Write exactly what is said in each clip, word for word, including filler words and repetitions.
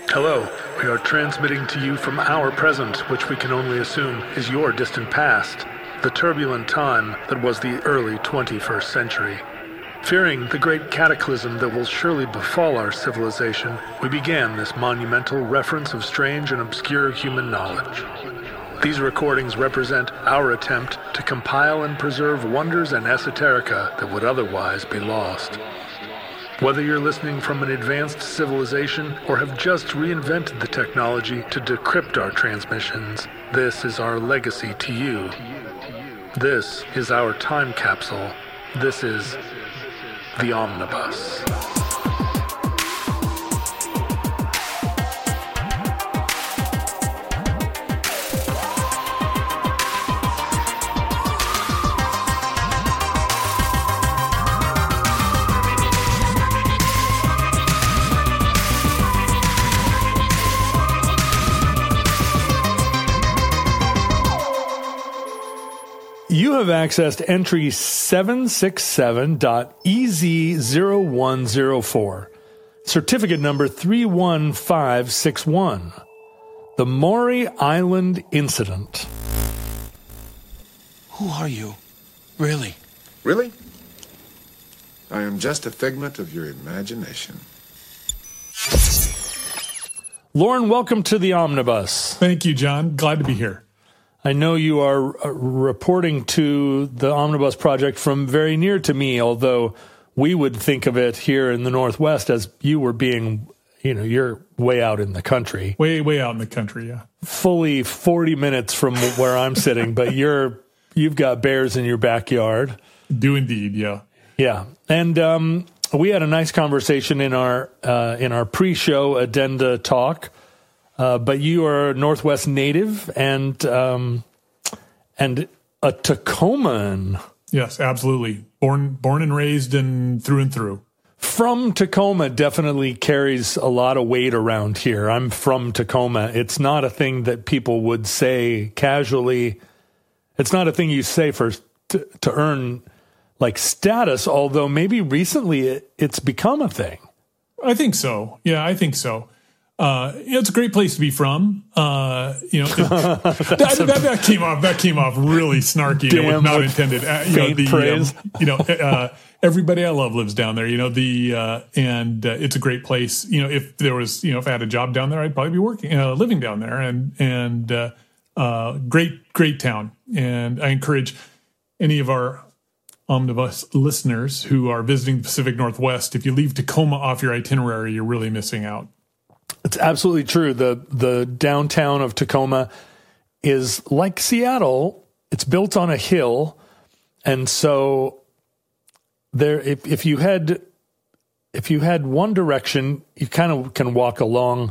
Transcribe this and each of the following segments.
Hello, we are transmitting to you from our present, which we can only assume is your distant past, the turbulent time that was the early twenty-first century. Fearing the great cataclysm that will surely befall our civilization, we began this monumental reference of strange and obscure human knowledge. These recordings represent our attempt to compile and preserve wonders and esoterica that would otherwise be lost. Whether you're listening from an advanced civilization or have just reinvented the technology to decrypt our transmissions, this is our legacy to you. This is our time capsule. This is the Omnibus. You have accessed entry seven six seven dot E Z zero one zero four, certificate number three one five six one, the Maury Island Incident. Who are you? Really? Really? I am just a figment of your imagination. Lauren, welcome to the Omnibus. Thank you, John. Glad to be here. I know you are uh, reporting to the Omnibus Project from very near to me, although we would think of it here in the Northwest as you were being, you know, you're way out in the country. Way, way out in the country, yeah. Fully forty minutes from where I'm sitting, but you're, you've got bears in your backyard. Do indeed, yeah. Yeah. And um, we had a nice conversation in our, uh, in our pre-show addenda talk. Uh, but you are a Northwest native and um, and a Tacoman. Yes, absolutely. Born born and raised and through and through. From Tacoma definitely carries a lot of weight around here. I'm from Tacoma. It's not a thing that people would say casually. It's not a thing you say for to, to earn like status, although maybe recently it, it's become a thing. I think so. Yeah, I think so. Uh, it's a great place to be from. Uh, you know, it, that, that, that came off. That came off really snarky. It was not intended. Uh, you know, the praise. Um, you know, uh, everybody I love lives down there. You know, the uh, and uh, it's a great place. You know, if there was, you know, if I had a job down there, I'd probably be working, uh, living down there. And and uh, uh, great, great town. And I encourage any of our Omnibus listeners who are visiting the Pacific Northwest, if you leave Tacoma off your itinerary, you're really missing out. It's absolutely true. The the downtown of Tacoma is like Seattle. It's built on a hill, and so there. If if you head if you head one direction, you kind of can walk along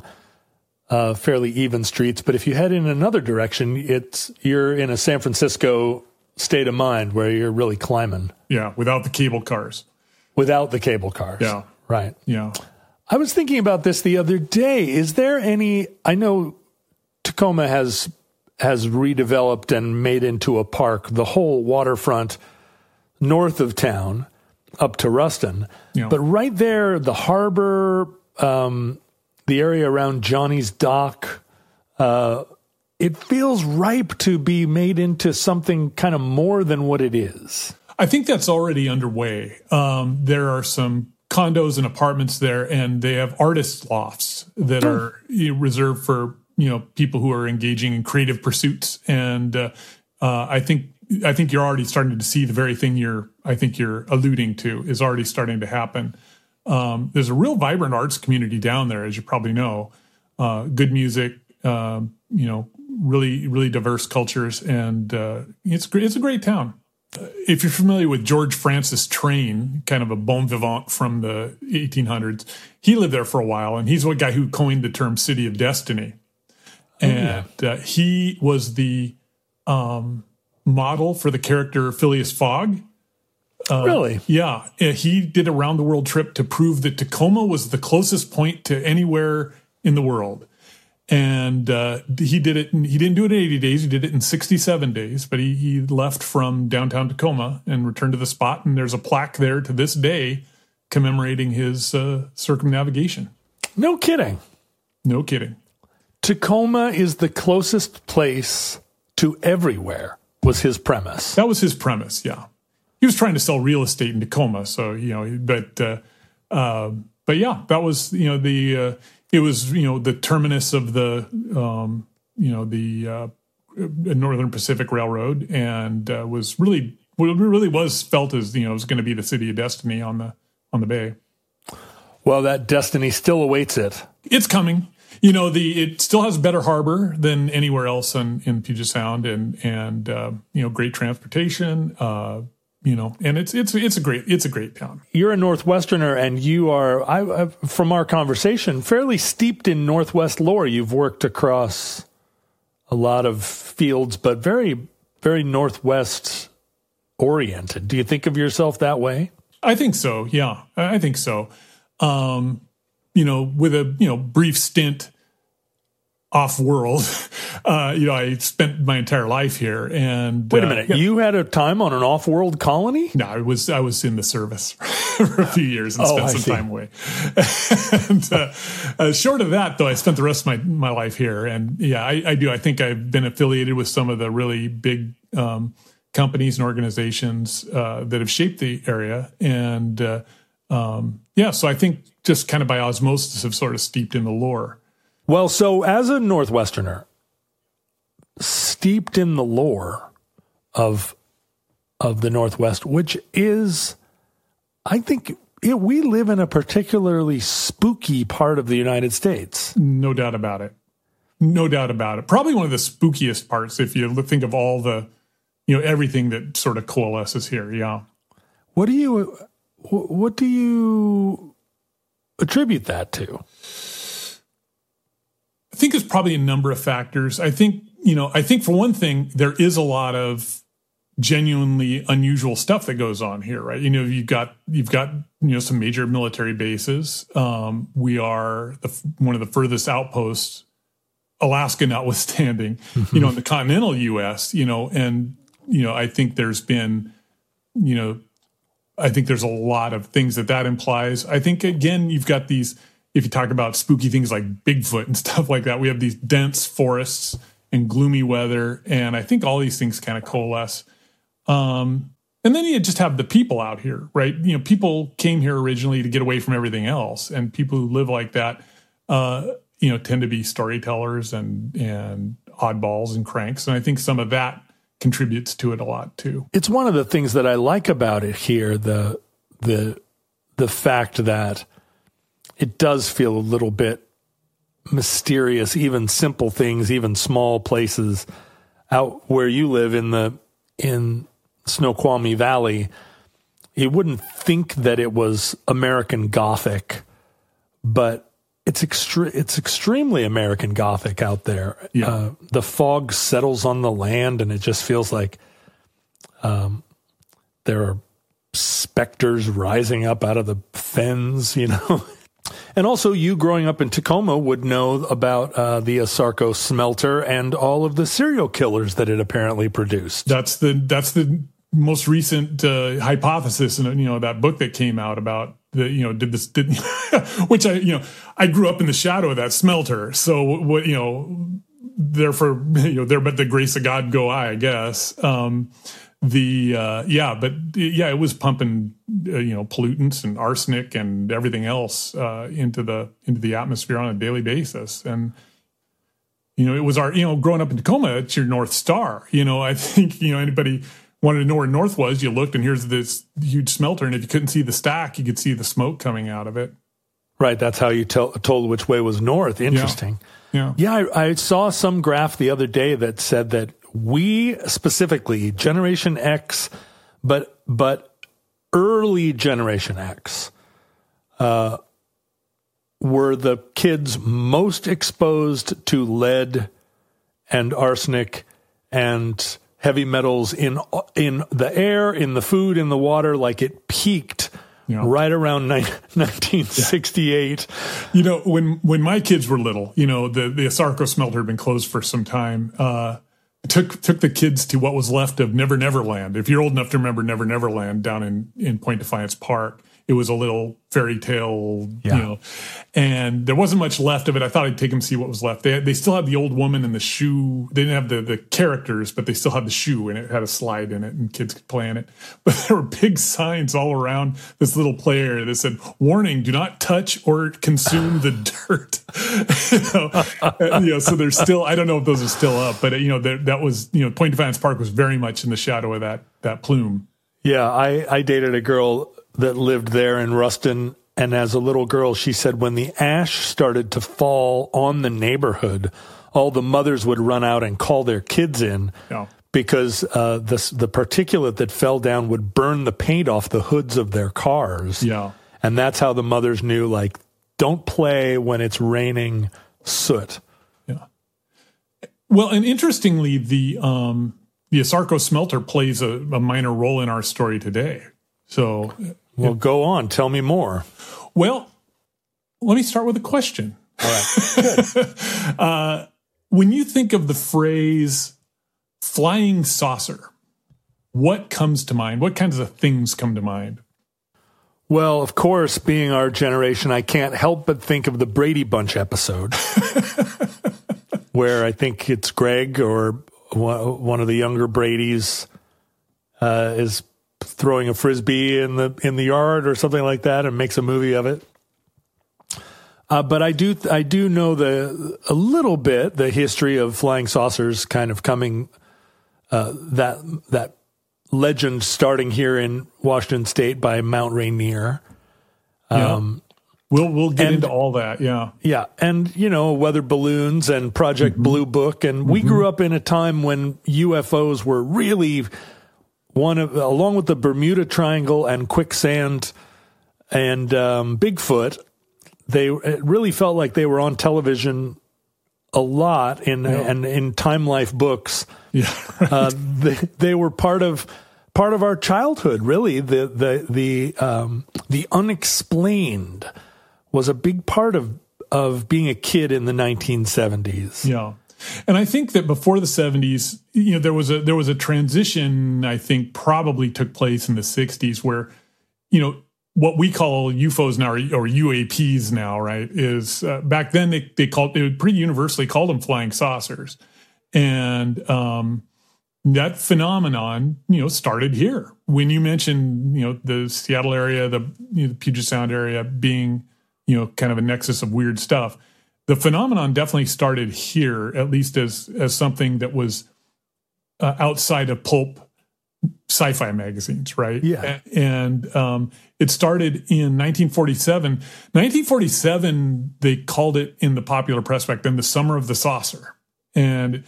uh, fairly even streets. But if you head in another direction, it's you're in a San Francisco state of mind where you're really climbing. Yeah, without the cable cars. Without the cable cars. Yeah. Right. Yeah. I was thinking about this the other day. Is there any, I know Tacoma has has redeveloped and made into a park the whole waterfront north of town up to Ruston. Yeah. But right there, the harbor, um, the area around Johnny's Dock, uh, it feels ripe to be made into something kind of more than what it is. I think that's already underway. Um, there are some condos and apartments there, and they have artist lofts that mm. are you know, reserved for you know people who are engaging in creative pursuits. And uh, uh, I think I think you're already starting to see the very thing you're I think you're alluding to is already starting to happen. Um, there's a real vibrant arts community down there, as you probably know. Uh, good music, uh, you know, really really diverse cultures, and uh, it's it's a great town. If you're familiar with George Francis Train, kind of a bon vivant from the eighteen hundreds, he lived there for a while, and he's the guy who coined the term City of Destiny. Oh, and yeah. uh, he was the um, model for the character Phileas Fogg. Uh, really? Yeah. He did a round-the-world trip to prove that Tacoma was the closest point to anywhere in the world. And uh, he did it. In, he didn't do it in eighty days. He did it in sixty-seven days. But he, he left from downtown Tacoma and returned to the spot. And there's a plaque there to this day commemorating his uh, circumnavigation. No kidding. No kidding. Tacoma is the closest place to everywhere, was his premise. That was his premise, yeah. He was trying to sell real estate in Tacoma, so, you know, but, uh, uh, but yeah, that was, you know, the, uh, it was, you know, the terminus of the, um, you know, the uh, Northern Pacific Railroad, and uh, was really, well, it really was felt as, you know, it was going to be the city of destiny on the, on the bay. Well, that destiny still awaits it. It's coming. You know, the it still has a better harbor than anywhere else in, in Puget Sound, and and uh, you know, great transportation. Uh, you know, and it's it's it's a great it's a great town. You're a Northwesterner, and you are, I, I from our conversation, fairly steeped in Northwest lore. You've worked across a lot of fields, but very very Northwest oriented. Do you think of yourself that way? I think so. Yeah, I think so. Um, you know, with a, you know, brief stint off world, uh, you know, I spent my entire life here. And wait a uh, minute, yeah. you had a time on an off world colony? No, I was, I was in the service for a few years and oh, spent I some see. time away. and, uh, uh, short of that, though, I spent the rest of my, my life here. And yeah, I, I do. I think I've been affiliated with some of the really big, um, companies and organizations, uh, that have shaped the area. And, uh, um, yeah, so I think just kind of by osmosis have sort of steeped in the lore. Well, so as a Northwesterner, steeped in the lore of of the Northwest, which is, I think, it, we live in a particularly spooky part of the United States. No doubt about it. No doubt about it. Probably one of the spookiest parts if you think of all the, you know, everything that sort of coalesces here. Yeah. What do you what do you attribute that to? I think there's probably a number of factors. I think, you know, I think for one thing, there is a lot of genuinely unusual stuff that goes on here, right? You know, you've got, you've got, you know, some major military bases. Um, we are the, one of the furthest outposts, Alaska notwithstanding, you know, in the continental U S, you know, and, you know, I think there's been, you know, I think there's a lot of things that that implies. I think, again, you've got these, if you talk about spooky things like Bigfoot and stuff like that, we have these dense forests and gloomy weather. And I think all these things kind of coalesce. Um, and then you just have the people out here, right? You know, people came here originally to get away from everything else. And people who live like that, uh, you know, tend to be storytellers and, and oddballs and cranks. And I think some of that contributes to it a lot too. It's one of the things that I like about it here, the the the fact that it does feel a little bit mysterious, even simple things, even small places out where you live in the in Snoqualmie Valley. You wouldn't think that it was American Gothic, but It's extre- It's extremely American Gothic out there. Yeah. Uh, the fog settles on the land, and it just feels like um, there are specters rising up out of the fens, you know. And also, you growing up in Tacoma would know about uh, the Asarco smelter and all of the serial killers that it apparently produced. That's the that's the most recent uh, hypothesis, and you know, that book that came out about. The, you know, did this, did, which I, you know, I grew up in the shadow of that smelter. So what, you know, therefore, you know, there, but the grace of God go I, I guess. Um, the, uh, yeah, but yeah, it was pumping, uh, you know, pollutants and arsenic and everything else, uh, into the, into the atmosphere on a daily basis. And, you know, it was our, you know, growing up in Tacoma, it's your North Star. You know, I think, you know, anybody wanted to know where North was, you looked and here's this huge smelter. And if you couldn't see the stack, you could see the smoke coming out of it. Right. That's how you tell, told which way was north. Interesting. Yeah. Yeah. yeah I, I saw some graph the other day that said that we specifically, Generation X, but, but early Generation X, uh, were the kids most exposed to lead and arsenic and heavy metals in in the air, in the food, in the water. Like it peaked yeah. right around nineteen sixty-eight. You know, when when my kids were little, you know, the the Asarco smelter had been closed for some time. Uh, took took the kids to what was left of Never Never Land. If you're old enough to remember Never Never Land down in in Point Defiance Park, it was a little fairy tale, Yeah. you know, and there wasn't much left of it. I thought I'd take them to see what was left. They had, they still had the old woman and the shoe. They didn't have the, the characters, but they still had the shoe, and it had a slide in it, and kids could play in it. But there were big signs all around this little play area that said, "Warning: do not touch or consume the dirt." you, know, you know, so there's still, I don't know if those are still up, but you know, there, that was, you know, Point Defiance Park was very much in the shadow of that that plume. Yeah, I, I dated a girl that lived there in Ruston, and as a little girl, she said when the ash started to fall on the neighborhood, all the mothers would run out and call their kids in Yeah. because uh, the the particulate that fell down would burn the paint off the hoods of their cars. Yeah. And that's how the mothers knew, like, don't play when it's raining soot. Yeah. Well, and interestingly, the um, the Asarco smelter plays a, a minor role in our story today. So, Well, go on. Tell me more. well, let me start with a question. All right. uh, when you think of the phrase flying saucer, what comes to mind? What kinds of things come to mind? Well, of course, being our generation, I can't help but think of the Brady Bunch episode where I think it's Greg or one of the younger Bradys uh, is throwing a Frisbee in the in the yard or something like that and makes a movie of it. Uh, but I do I do know the a little bit the history of flying saucers kind of coming uh, that that legend starting here in Washington State by Mount Rainier. Um, yeah. We'll we'll get and, into all that. Yeah, yeah, and you know, weather balloons and Project mm-hmm. Blue Book, and mm-hmm. we grew up in a time when U F Os were really one of, along with the Bermuda Triangle and quicksand and um, Bigfoot. They it really felt like they were on television a lot in yeah. and in Time Life books. Yeah, right. uh, they, they were part of part of our childhood. Really, the the the um, the unexplained was a big part of of being a kid in the nineteen seventies. Yeah. And I think that before the seventies, you know, there was a there was a transition, I think probably took place in the sixties where, you know, what we call U F Os now or, or U A Ps now, right, is uh, back then they they called they would pretty universally call them flying saucers. And um, that phenomenon, you know, started here. When you mentioned, you know, the Seattle area, the, you know, the Puget Sound area being, you know, kind of a nexus of weird stuff. The phenomenon definitely started here, at least as as something that was uh, outside of pulp sci-fi magazines, right? Yeah. And um, it started in nineteen forty-seven. nineteen forty-seven, they called it in the popular press back then the Summer of the Saucer. And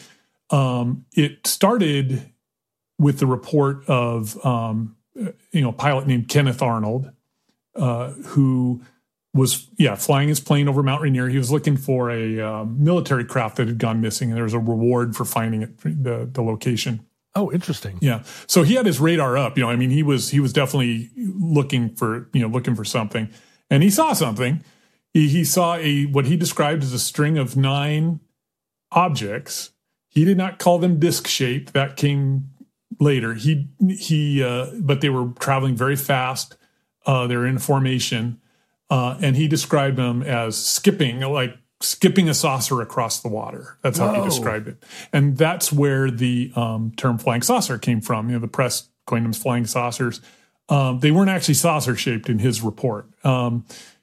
um, it started with the report of, um, you know, a pilot named Kenneth Arnold, uh, who was, yeah, flying his plane over Mount Rainier. He was looking for a um, military craft that had gone missing, and there was a reward for finding it, the, the location. Oh, interesting. Yeah. So he had his radar up, you know, I mean, he was, he was definitely looking for, you know, looking for something, and he saw something. He, he saw a, what he described as a string of nine objects. He did not call them disc shaped. That came later. He, he, uh, but they were traveling very fast. Uh, they were in formation. Uh, and he described them as skipping, like skipping a saucer across the water. That's how Whoa. he described it. And that's where the um, term flying saucer came from. You know, the press coined them as flying saucers. Um, they weren't actually saucer shaped in his report. Um,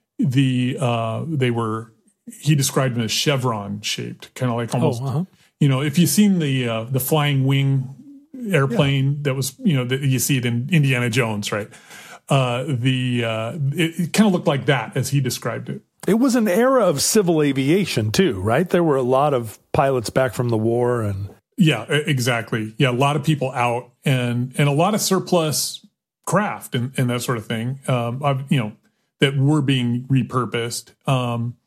the uh, they were, he described them as chevron shaped, kind of like almost, oh, uh-huh. you know, if you've seen the uh, the flying wing airplane yeah. that was, you know, that you see it in Indiana Jones, right? Uh, the uh, it, it kind of looked like that as he described it. It was an era of civil aviation too, right? There were a lot of pilots back from the war, and yeah, exactly. Yeah, a lot of people out, and and a lot of surplus craft and, and that sort of thing. Um, I've, you know, that were being repurposed. Um,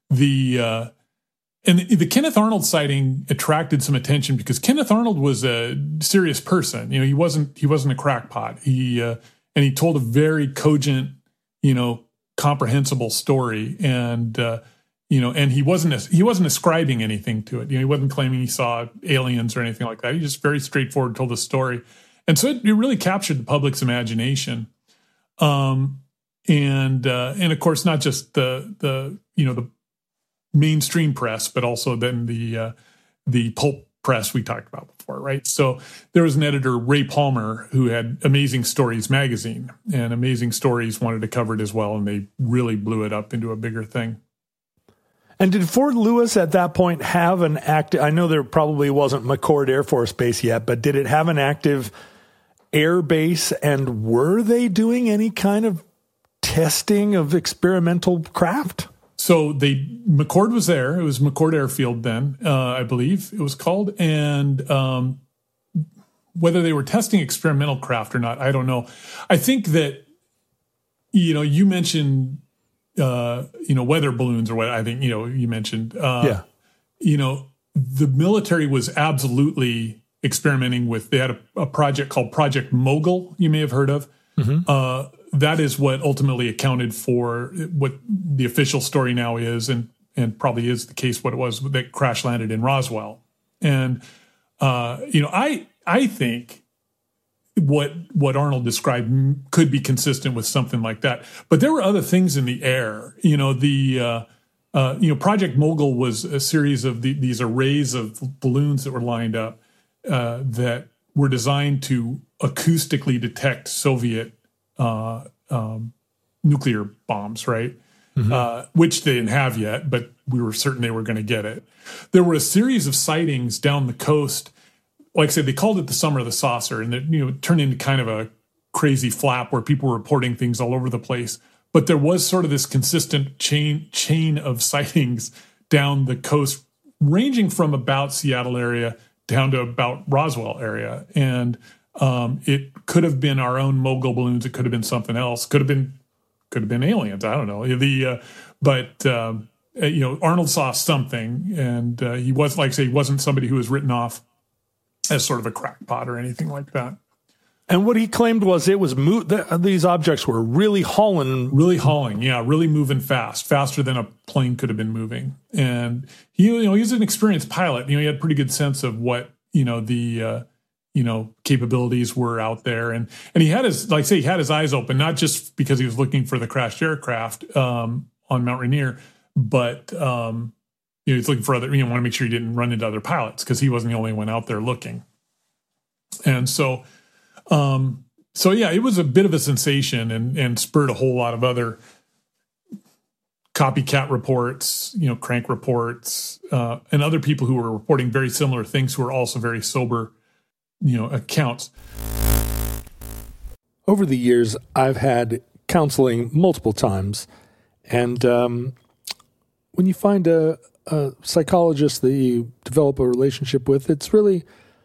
the uh, and the, the Kenneth Arnold sighting attracted some attention because Kenneth Arnold was a serious person. You know, he wasn't he wasn't a crackpot. He uh, And he told a very cogent, you know, comprehensible story, and uh, you know, and he wasn't he wasn't ascribing anything to it. You know, he wasn't claiming he saw aliens or anything like that. He just very straightforward told the story, and so it, it really captured the public's imagination. Um, and uh, and of course not just the the you know the mainstream press, but also then the uh, the pulp press we talked about before, right? So there was an editor, Ray Palmer, who had Amazing Stories magazine, and Amazing Stories wanted to cover it as well, and they really blew it up into a bigger thing. And did Fort Lewis at that point have an active, I know there probably wasn't McChord Air Force Base yet, but did it have an active air base, and were they doing any kind of testing of experimental craft? So they McChord was there. It was McChord Airfield then, uh, I believe it was called. And um, whether they were testing experimental craft or not, I don't know. I think that, you know, you mentioned, uh, you know, weather balloons or what I think, you know, you mentioned. Uh, yeah. You know, the military was absolutely experimenting with, they had a, a project called Project Mogul, you may have heard of. Mm-hmm. Uh, that is what ultimately accounted for what the official story now is, and and probably is the case what it was that crash landed in Roswell. And uh, you know, I I think what what Arnold described could be consistent with something like that. But there were other things in the air. You know, the uh, uh, you know Project Mogul was a series of the, these arrays of balloons that were lined up uh, that were designed to acoustically detect Soviet Uh, um, nuclear bombs, right? Mm-hmm. Uh, which they didn't have yet, but we were certain they were going to get it. There were a series of sightings down the coast. Like I said, they called it the Summer of the Saucer, and it, you know, it turned into kind of a crazy flap where people were reporting things all over the place. But there was sort of this consistent chain chain of sightings down the coast, ranging from about Seattle area down to about Roswell area, and Um, it could have been our own Mogul balloons. It could have been something else. Could have been, could have been aliens. I don't know. The, uh, but um, you know, Arnold saw something, and uh, he was, like I say, he wasn't somebody who was written off as sort of a crackpot or anything like that. And what he claimed was it was mo- th- these objects were really hauling, really hauling, yeah, really moving fast, faster than a plane could have been moving. And he, you know, he's an experienced pilot. You know, he had a pretty good sense of what you know the. Uh, you know, capabilities were out there. And, and he had his, like I say, he had his eyes open, not just because he was looking for the crashed aircraft um, on Mount Rainier, but, um, you know, he's looking for other, you know, want to make sure he didn't run into other pilots because he wasn't the only one out there looking. And so, um, so yeah, it was a bit of a sensation and, and spurred a whole lot of other copycat reports, you know, crank reports, uh, and other people who were reporting very similar things who were also very sober, you know, accounts. Over the years, I've had counseling multiple times, and um, when you find a, a psychologist that you develop a relationship with, it's really,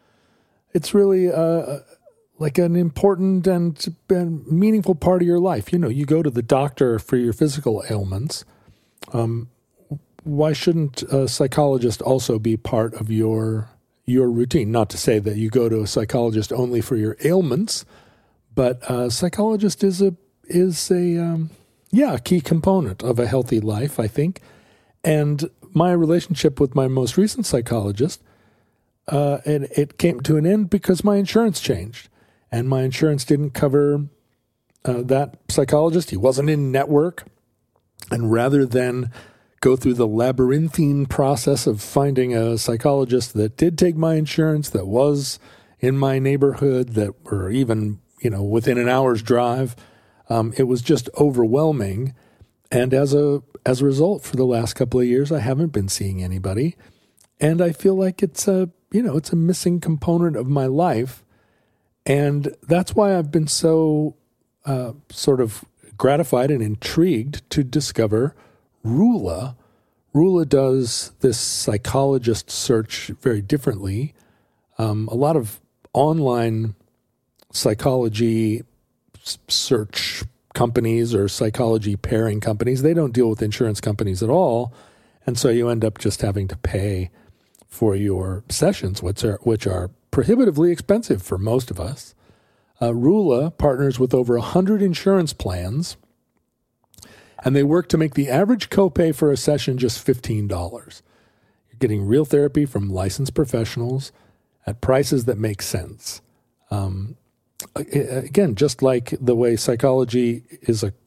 it's really uh, like an important and, and meaningful part of your life. You know, you go to the doctor for your physical ailments. Um, why shouldn't a psychologist also be part of your your routine? Not to say that you go to a psychologist only for your ailments, but a psychologist is a is a um, yeah a key component of a healthy life, I think. And my relationship with my most recent psychologist, uh, and it came to an end because my insurance changed, and my insurance didn't cover uh, that psychologist. He wasn't in network, and rather than go through the labyrinthine process of finding a psychologist that did take my insurance, that was in my neighborhood, that were even, you know, within an hour's drive. Um, it was just overwhelming. And as a as a result, for the last couple of years, I haven't been seeing anybody. And I feel like it's a, you know, it's a missing component of my life. And that's why I've been so uh, sort of gratified and intrigued to discover Rula. Rula does this psychologist search very differently. Um, a lot of online psychology search companies or psychology pairing companies, they don't deal with insurance companies at all. And so you end up just having to pay for your sessions, which are, which are prohibitively expensive for most of us. Uh, Rula partners with over one hundred insurance plans, and they work to make the average copay for a session just fifteen dollars. You're getting real therapy from licensed professionals at prices that make sense. Um, again, just like the way psychology is a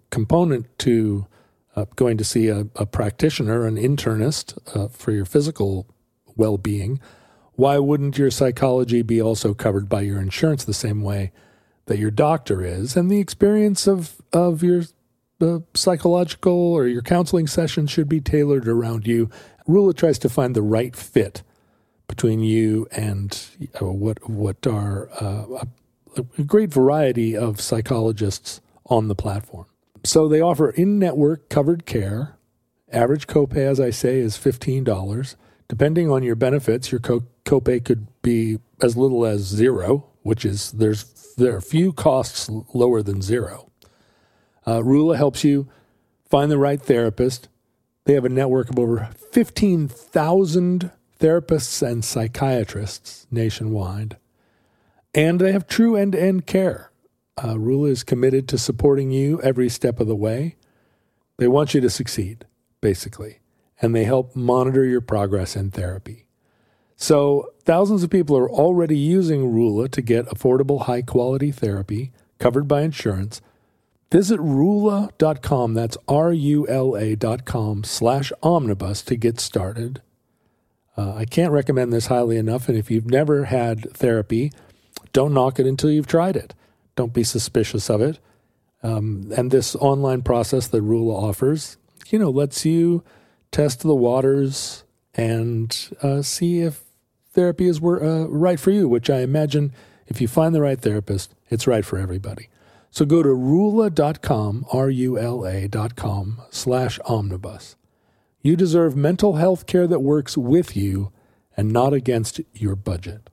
component to uh, going to see a, a practitioner, an internist uh, for your physical well-being, why wouldn't your psychology be also covered by your insurance the same way that your doctor is? And the experience of, of your uh, psychological or your counseling session should be tailored around you. Rula tries to find the right fit between you and uh, what what are uh, a, a great variety of psychologists on the platform. So they offer in-network covered care. Average copay, as I say, is fifteen dollars. Depending on your benefits, your co- copay could be as little as zero, which is there's there are few costs lower than zero. Uh, Rula helps you find the right therapist. They have a network of over fifteen thousand therapists and psychiatrists nationwide. And they have true end-to-end care. Uh, Rula is committed to supporting you every step of the way. They want you to succeed, basically. And they help monitor your progress in therapy. So thousands of people are already using Rula to get affordable, high-quality therapy covered by insurance. Visit Rula dot com, that's R U L A dot com slash omnibus to get started. Uh, I can't recommend this highly enough, and if you've never had therapy, don't knock it until you've tried it. Don't be suspicious of it. Um, and this online process that Rula offers, you know, lets you test the waters and uh, see if therapy is uh, right for you, which I imagine if you find the right therapist, it's right for everybody. So go to Rula dot com, R U L A dot com slash omnibus. You deserve mental health care that works with you and not against your budget.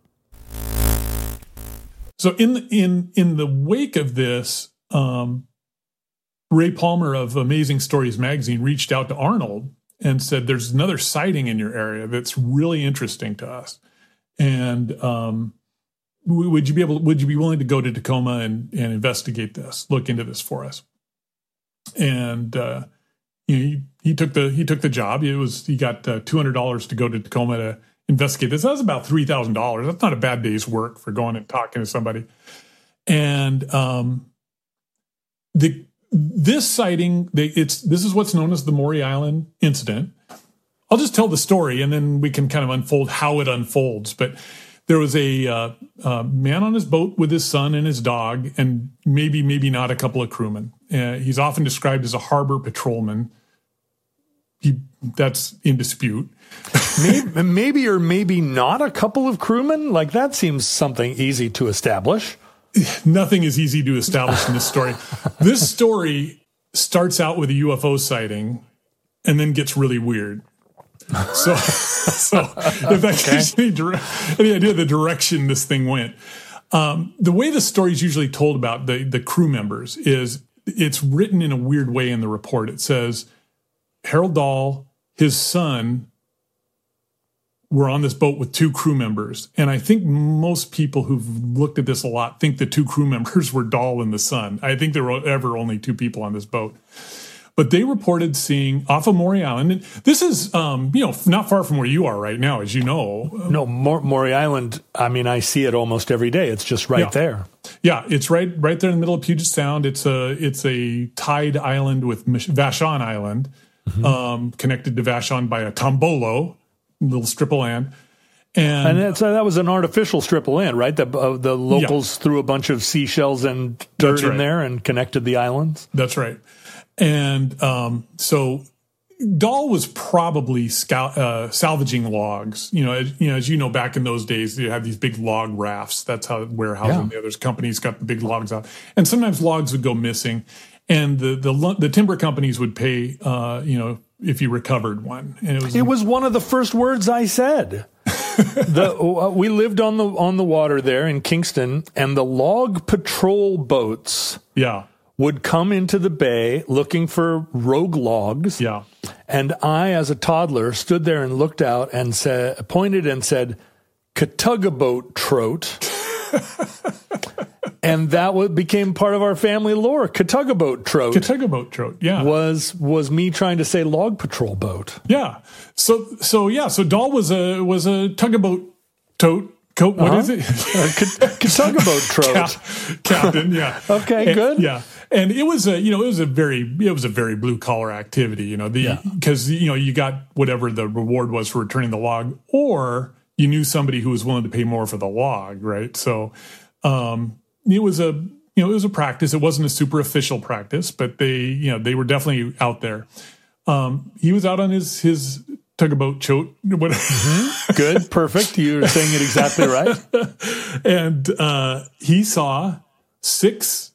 So in in in the wake of this, um, Ray Palmer of Amazing Stories magazine reached out to Arnold and said, "There's another sighting in your area that's really interesting to us, and um, would you be able? Would you be willing to go to Tacoma and and investigate this, look into this for us?" And uh, you know, he, he took the he took the job. It was he got uh, two hundred dollars to go to Tacoma to investigate this. That was about three thousand dollars. That's not a bad day's work for going and talking to somebody. And um, the this sighting, they, it's this is what's known as the Maury Island incident. I'll just tell the story, and then we can kind of unfold how it unfolds. But there was a uh, uh, man on his boat with his son and his dog, and maybe, maybe not a couple of crewmen. Uh, he's often described as a harbor patrolman. He, that's in dispute. maybe, maybe or maybe not a couple of crewmen? Like, that seems something easy to establish. Nothing is easy to establish in this story. This story starts out with a U F O sighting and then gets really weird. So, so if that Okay. gives you any, dire- any idea of the direction this thing went. Um, the way the story is usually told about the, the crew members is it's written in a weird way in the report. It says, Harold Dahl, his son, were on this boat with two crew members. And I think most people who've looked at this a lot think the two crew members were Dahl and the son. I think there were ever only two people on this boat. But they reported seeing off of Maury Island. And this is, um, you know, not far from where you are right now, as you know. No, Mor- Maury Island, I mean, I see it almost every day. It's just right Yeah. there. Yeah, it's right right there in the middle of Puget Sound. It's a it's a tied island with Mich- Vashon Island, mm-hmm. um, connected to Vashon by a tombolo, little strip of land. And, And that's, uh, that was an artificial strip of land, right? The uh, the locals yeah. threw a bunch of seashells and dirt right. in there and connected the islands. That's right. And um, so Dahl was probably scout, uh, salvaging logs. You know, as, you know, as you know, back in those days, you had these big log rafts. That's how warehousing yeah. the other companies got the big logs out. And sometimes logs would go missing, and the the, the timber companies would pay. Uh, you know, if you recovered one, and it was it was one of the first words I said. the uh, we lived on the on the water there in Kingston, and the log patrol boats. Yeah. would come into the bay looking for rogue logs. Yeah. And I, as a toddler, stood there and looked out and said, pointed and said, Catuggaboat trout. And that w- became part of our family lore. Catuggaboat trout. Catuggaboat trout, yeah. Was was me trying to say log patrol boat. Yeah. So so yeah, so Dahl was a was a tuggaboat tote. Co- what uh-huh. is it? uh, Catuggaboat trout. Cap- captain, yeah. Okay, and, good. Yeah. and it was a, you know, it was a very, it was a very blue collar activity, you know, the, because, yeah. you know, you got whatever the reward was for returning the log, or you knew somebody who was willing to pay more for the log, right? So um, it was a, you know, it was a practice. It wasn't a super official practice, but they, you know, they were definitely out there. Um, he was out on his, his tugboat chote. Mm-hmm. Good. Perfect. You're saying it exactly right. And uh, he saw six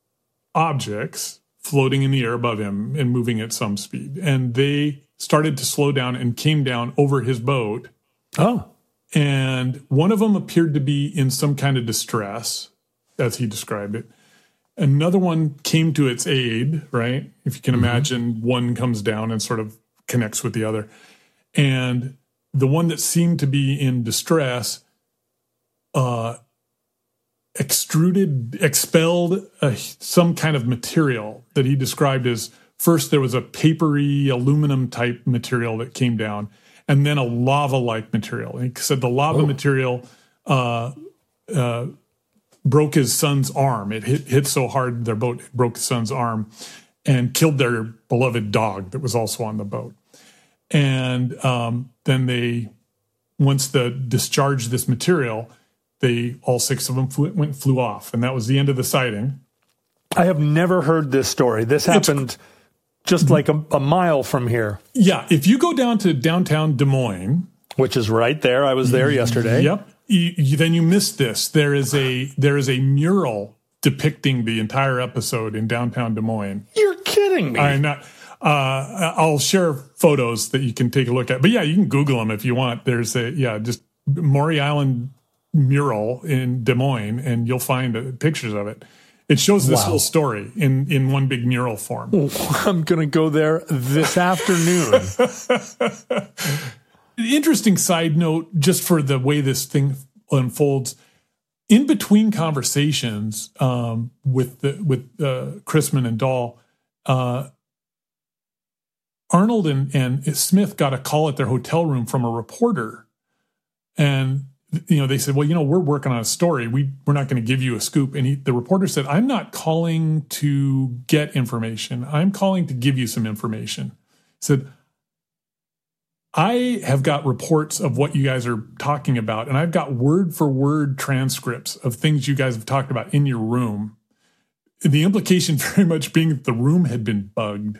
objects floating in the air above him and moving at some speed. And they started to slow down and came down over his boat. Oh. And one of them appeared to be in some kind of distress, as he described it. Another one came to its aid, right? If you can mm-hmm. imagine, one comes down and sort of connects with the other. And the one that seemed to be in distress uh, extruded, expelled a, some kind of material that he described as, first there was a papery aluminum type material that came down, and then a lava-like material. And he said the lava oh. material uh, uh, broke his son's arm. It hit, hit so hard, their boat broke his son's arm and killed their beloved dog that was also on the boat. And um, then they, once the discharged this material, they, all six of them flew, went flew off. And that was the end of the sighting. I have never heard this story. This happened it's, just like a, a mile from here. Yeah. If you go down to downtown Des Moines, which is right there. I was there yesterday. Yep. You, you, then you missed this. There is a there is a mural depicting the entire episode in downtown Des Moines. You're kidding me. I'm not. Uh, I'll share photos that you can take a look at. But yeah, you can Google them if you want. There's a, yeah, just Maury Island mural in Des Moines, and you'll find uh, pictures of it. It shows this wow. whole story in, in one big mural form. I'm going to go there this afternoon. Interesting side note, just for the way this thing unfolds. In between conversations um, with the, with uh, Chrisman and Dahl, uh, Arnold and, and Smith got a call at their hotel room from a reporter. And, you know, they said, well, you know, we're working on a story. We, we're not going to give you a scoop. And he, the reporter said, I'm not calling to get information. I'm calling to give you some information. He said, I have got reports of what you guys are talking about, and I've got word for word transcripts of things you guys have talked about in your room. The implication very much being that the room had been bugged.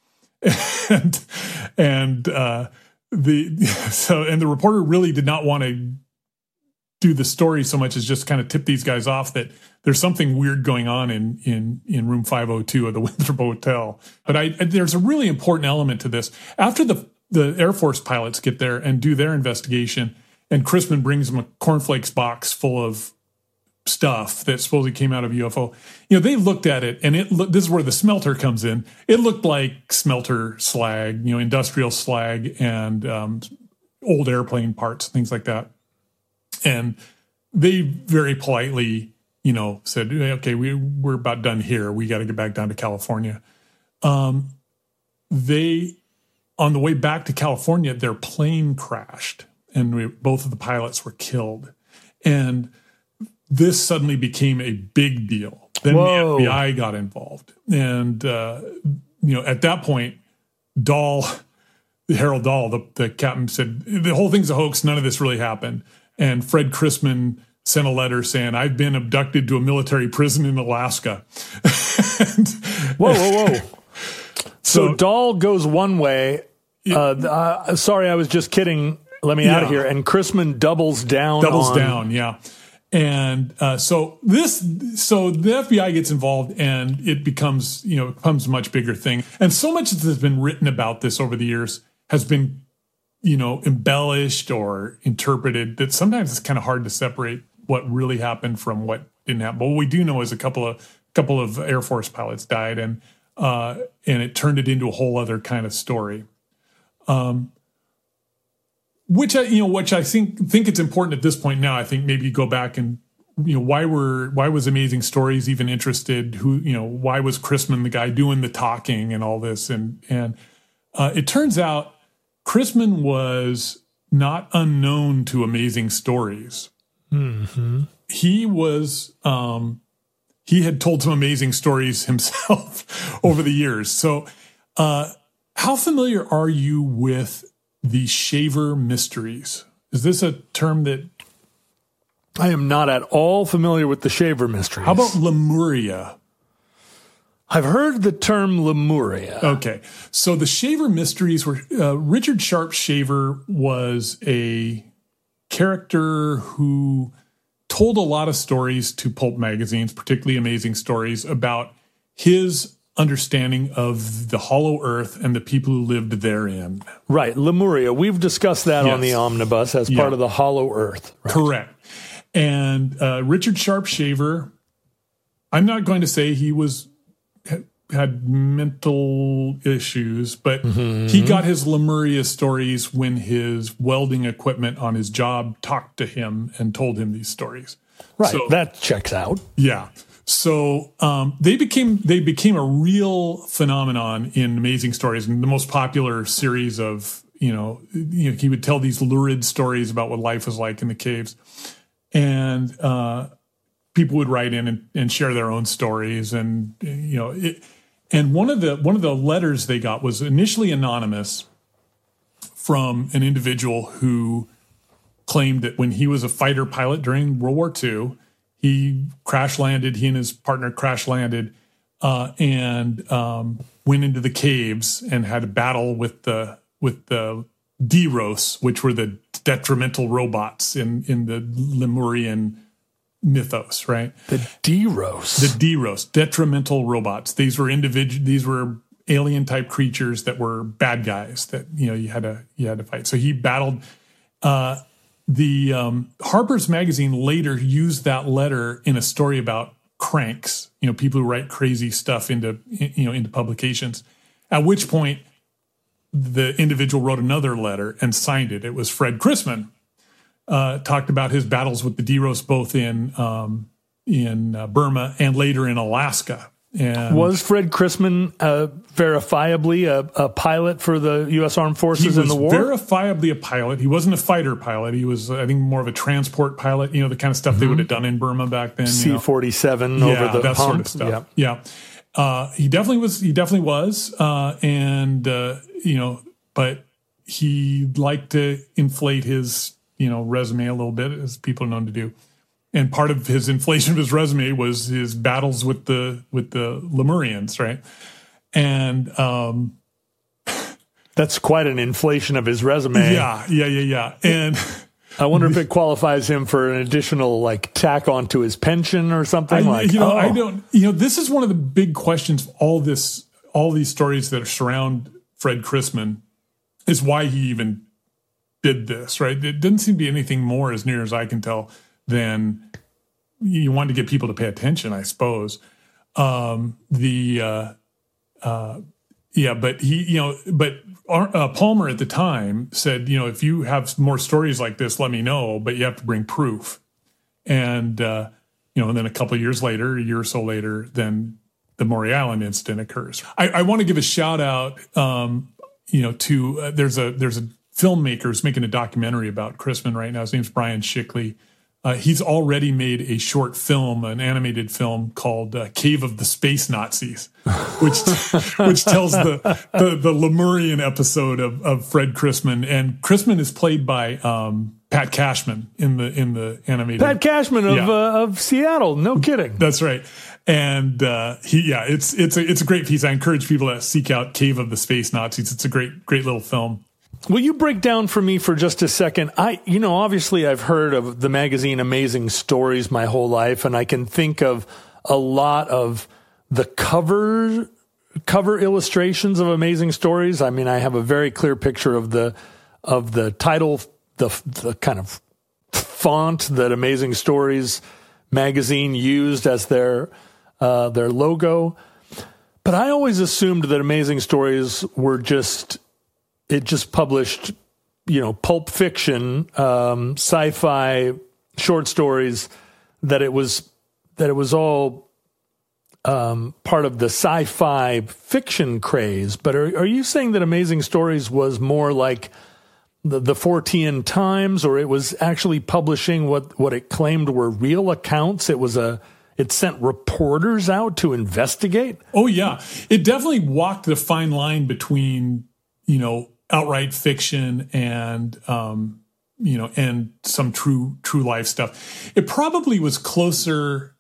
And and uh, the so and the reporter really did not want to do the story so much as just kind of tip these guys off that there's something weird going on in in in room five oh two of the Winthrop Hotel. But I, there's a really important element to this. After the the Air Force pilots get there and do their investigation, and Chrisman brings them a cornflakes box full of stuff that supposedly came out of a U F O. You know, they looked at it, and it look, this is where the smelter comes in. It looked like smelter slag, you know, industrial slag and um, old airplane parts, things like that. And they very politely, you know, said, okay, we, we're about done here. We got to get back down to California. Um, they, on the way back to California, their plane crashed, and we, both of the pilots were killed. And this suddenly became a big deal. Then Whoa. the F B I got involved. And, uh, you know, at that point, Dahl, Harold Dahl, the, the captain, said, the whole thing's a hoax. None of this really happened. And Fred Chrisman sent a letter saying, I've been abducted to a military prison in Alaska. and, whoa, whoa, whoa. So, so Dahl goes one way. Uh, uh, sorry, I was just kidding. Let me yeah. out of here. And Chrisman doubles down. Doubles on, down, yeah. And uh, so this, so the F B I gets involved, and it becomes, you know, it becomes a much bigger thing. And so much that has been written about this over the years has been, you know, embellished or interpreted that sometimes it's kind of hard to separate what really happened from what didn't happen. But what we do know is a couple of couple of Air Force pilots died, and uh, and it turned it into a whole other kind of story. Um, Which I, you know, which I think think it's important at this point now. I think maybe you go back and, you know, why were why was Amazing Stories even interested? Who, you know, why was Chrisman the guy doing the talking and all this? And and uh, it turns out Chrisman was not unknown to Amazing Stories. Mm-hmm. He was um, he had told some amazing stories himself over the years. So, uh, how familiar are you with the Shaver Mysteries? Is this a term that... I am not at all familiar with the Shaver Mysteries. How about Lemuria? I've heard the term Lemuria. Okay. So the Shaver Mysteries were... Uh, Richard Sharp Shaver was a character who told a lot of stories to pulp magazines, particularly Amazing Stories, about his understanding of the hollow earth and the people who lived therein. Right. Lemuria. We've discussed that Yes. on the omnibus as Yeah. part of the hollow earth. Right. Correct. And uh, Richard Sharp Shaver, I'm not going to say he was had mental issues, but mm-hmm. he got his Lemuria stories when his welding equipment on his job talked to him and told him these stories. Right. So, that checks out. Yeah. So um, they became they became a real phenomenon in Amazing Stories, and the most popular series of, you know, you know, he would tell these lurid stories about what life was like in the caves. And uh, people would write in and, and share their own stories, and you know, it, and one of the one of the letters they got was initially anonymous from an individual who claimed that when he was a fighter pilot during World War Two, he crash landed. He and his partner crash landed uh, and um, went into the caves and had a battle with the with the Deros, which were the detrimental robots in, in the Lemurian mythos, right? The Deros. The Deros, detrimental robots. These were individual. These were alien type creatures that were bad guys that, you know, you had to you had to fight. So he battled. Uh, the um, Harper's Magazine later used that letter in a story about cranks. You know, people who write crazy stuff into you know into publications. At which point, the individual wrote another letter and signed it. It was Fred Chrisman. Uh, talked about his battles with the Deros both in um, in uh, Burma and later in Alaska. And was Fred Chrisman uh, verifiably a, a pilot for the U S Armed Forces in the war? He was verifiably a pilot. He wasn't a fighter pilot. He was, I think, more of a transport pilot. You know, the kind of stuff mm-hmm. they would have done in Burma back then. C forty-seven you know. over yeah, the that hump. sort of stuff. Yeah, yeah. Uh, he definitely was. He definitely was. Uh, and uh, you know, but he liked to inflate his, you know, resume a little bit, as people are known to do. And part of his inflation of his resume was his battles with the with the Lemurians, right? And um, that's quite an inflation of his resume. Yeah, yeah, yeah, yeah. And I wonder if it qualifies him for an additional like tack onto his pension or something. I, like, you know, oh. I don't. You know, this is one of the big questions. All this, all these stories that surround Fred Chrisman, is why he even did this, right? It didn't seem to be anything more, as near as I can tell, than you wanted to get people to pay attention, I suppose. Um, the uh, uh, yeah, but he, you know, but uh, Palmer at the time said, you know, if you have more stories like this, let me know, but you have to bring proof. And uh, you know, and then a couple of years later, a year or so later, then the Maury Island incident occurs. I, I want to give a shout out, um, you know, to uh, there's a there's a filmmaker who's making a documentary about Chrisman right now. His name's Brian Shickley. Uh, he's already made a short film, an animated film called uh, "Cave of the Space Nazis," which which tells the, the the Lemurian episode of, of Fred Chrisman. And Chrisman is played by um, Pat Cashman in the in the animated. Pat Cashman of yeah. uh, of Seattle, no kidding. That's right. And uh, he, yeah, it's it's a it's a great piece. I encourage people to seek out "Cave of the Space Nazis." It's a great great little film. Will you break down for me for just a second? I, you know, obviously I've heard of the magazine Amazing Stories my whole life, and I can think of a lot of the cover cover illustrations of Amazing Stories. I mean, I have a very clear picture of the of the title, the the kind of font that Amazing Stories magazine used as their uh, their logo. But I always assumed that Amazing Stories were just It just published, you know, pulp fiction, um, sci-fi short stories. That it was that it was all um, part of the sci-fi fiction craze. But are, are you saying that Amazing Stories was more like the, the Fortean Times, or it was actually publishing what, what it claimed were real accounts? It was a It sent reporters out to investigate? Oh, yeah. It definitely walked the fine line between, you know, outright fiction and, um, you know, and some true, true life stuff. It probably was closer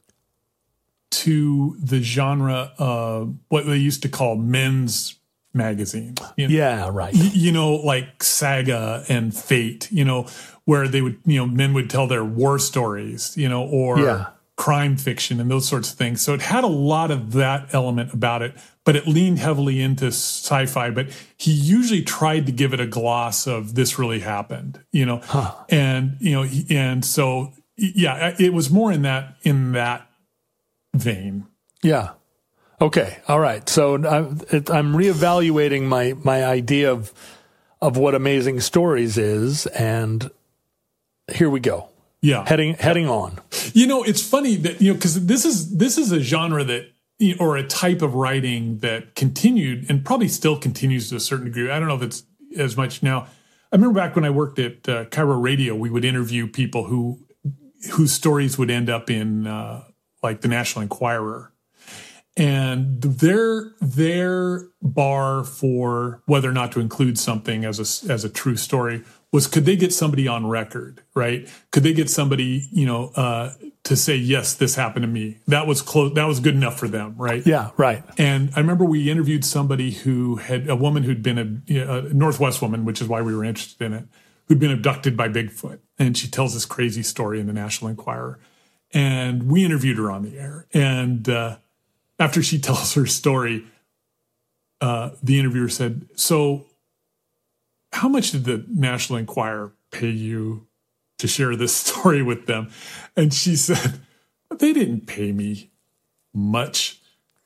to the genre of what they used to call men's magazines. You know? Yeah, right. Y- you know, like Saga and Fate, you know, where they would, you know, men would tell their war stories, you know, or Yeah. crime fiction and those sorts of things. So it had a lot of that element about it, but it leaned heavily into sci-fi. But he usually tried to give it a gloss of this really happened, you know, Huh. and, you know, he- and so, yeah, it was more in that, in that vein. Yeah. Okay. All right. So I'm, it, I'm reevaluating my, my idea of, of what Amazing Stories is. And here we go. Yeah. Heading, heading on. You know, it's funny that, you know, because this is this is a genre that, you know, or a type of writing that continued and probably still continues to a certain degree. I don't know if it's as much now. I remember back when I worked at uh, Cairo Radio, we would interview people who whose stories would end up in uh, like the National Enquirer, and their their bar for whether or not to include something as a as a true story was, could they get somebody on record, right? Could they get somebody, you know, uh, to say, yes, this happened to me? That was close. That was good enough for them, right? Yeah, right. And I remember we interviewed somebody who had, a woman who'd been a, a Northwest woman, which is why we were interested in it, who'd been abducted by Bigfoot. And she tells this crazy story in the National Enquirer. And we interviewed her on the air. And uh, after she tells her story, uh, the interviewer said, so how much did the National Enquirer pay you to share this story with them? And she said, they didn't pay me much.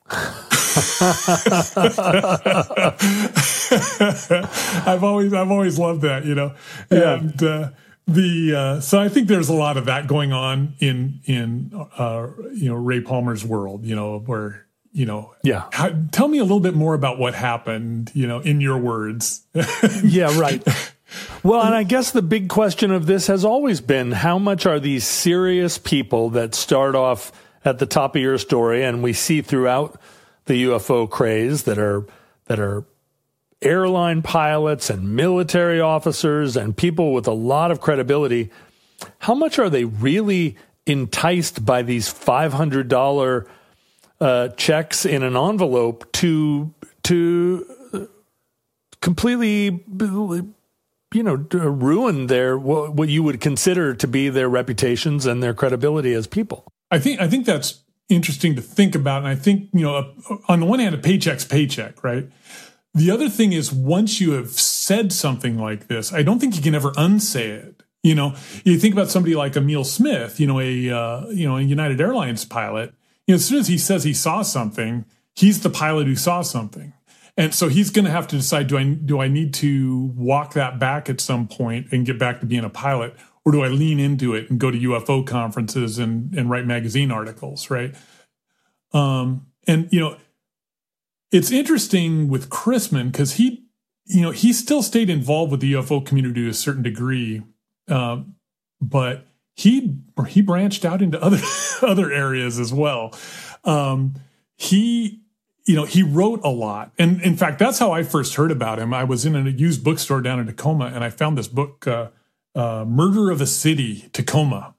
I've always, I've always loved that, you know? Yeah. And, uh, the, uh, so I think there's a lot of that going on in, in, uh, you know, Ray Palmer's world, you know, where, you know, Yeah. how, tell me a little bit more about what happened, you know, in your words. Yeah, right. Well, and I guess the big question of this has always been, how much are these serious people that start off at the top of your story, and we see throughout the U F O craze, that are that are airline pilots and military officers and people with a lot of credibility, how much are they really enticed by these five hundred dollars uh, checks in an envelope to to completely, you know, ruin their what, what you would consider to be their reputations and their credibility as people? I think I think that's interesting to think about. And I think, you know, on the one hand, a paycheck's paycheck, right? The other thing is, once you have said something like this, I don't think you can ever unsay it. You know, you think about somebody like Emil Smith, you know, a uh, you know, a United Airlines pilot. You know, as soon as he says he saw something, he's the pilot who saw something. And so he's going to have to decide, do I do I need to walk that back at some point and get back to being a pilot? Or do I lean into it and go to U F O conferences and, and write magazine articles, right? Um, and, you know, it's interesting with Chrisman because he, you know, he still stayed involved with the U F O community to a certain degree, um, but he he branched out into other other areas as well. Um, he, you know, he wrote a lot, and in fact, that's how I first heard about him. I was in a used bookstore down in Tacoma, and I found this book, uh, uh, "Murder of a City, Tacoma,"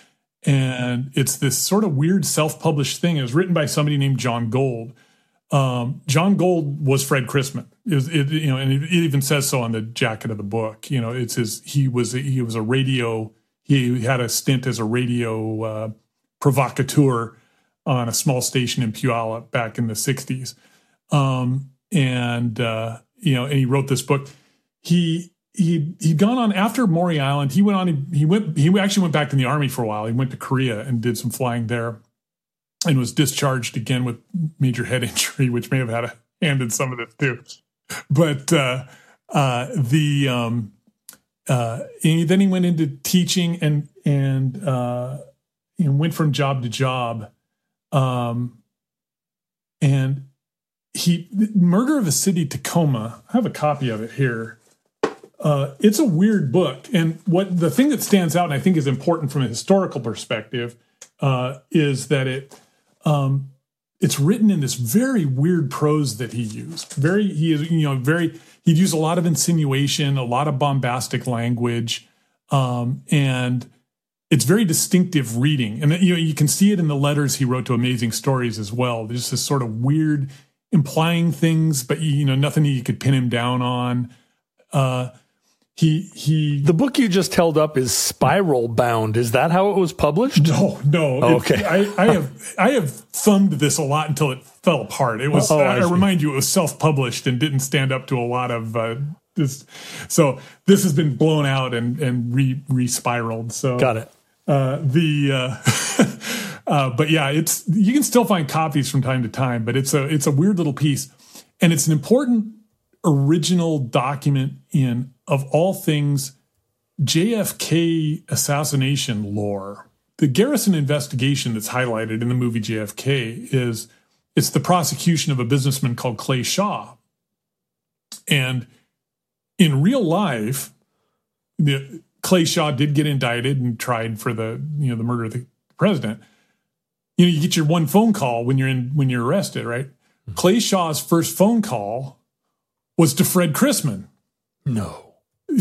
and it's this sort of weird self-published thing. It was written by somebody named John Gold. Um, John Gold was Fred Chrisman, it was, it, you know, and it, it even says so on the jacket of the book. You know, it's his. He was he was a radio. He had a stint as a radio uh, provocateur on a small station in Puyallup back in the sixties, um, and uh, you know, and he wrote this book. He he he'd gone on after Maury Island. He went on. He, he went. He actually went back in the Army for a while. He went to Korea and did some flying there, and was discharged again with major head injury, which may have had a hand in some of this too. But uh, uh, the um, uh, and then he went into teaching and and uh, you know, went from job to job. Um, and he, Murder of a City, Tacoma, I have a copy of it here. Uh, it's a weird book. And what the thing that stands out and I think is important from a historical perspective uh, is that it um, it's written in this very weird prose that he used. Very, he is, you know, very, he'd use a lot of insinuation, a lot of bombastic language, um, and it's very distinctive reading. And, you know, you can see it in the letters he wrote to Amazing Stories as well. There's this sort of weird implying things, but, you know, nothing you could pin him down on. Uh, he, he, the book you just held up is Spiral Bound. Is that how it was published? No, no. Oh, okay. It, I, I have, I have thumbed this a lot until it fell apart. It was, oh, I, I I remind you, it was self-published and didn't stand up to a lot of, uh, this. So this has been blown out and, and re, re-spiraled. So got it. Uh, the, uh, uh, but yeah, it's, you can still find copies from time to time, but it's a, it's a weird little piece, and it's an important original document in, of all things, J F K assassination lore. The Garrison investigation that's highlighted in the movie J F K is, it's the prosecution of a businessman called Clay Shaw. And in real life, the Clay Shaw did get indicted and tried for the, you know, the murder of the president. You know, you get your one phone call when you're in, when you're arrested, right? Mm-hmm. Clay Shaw's first phone call was to Fred Chrisman. No.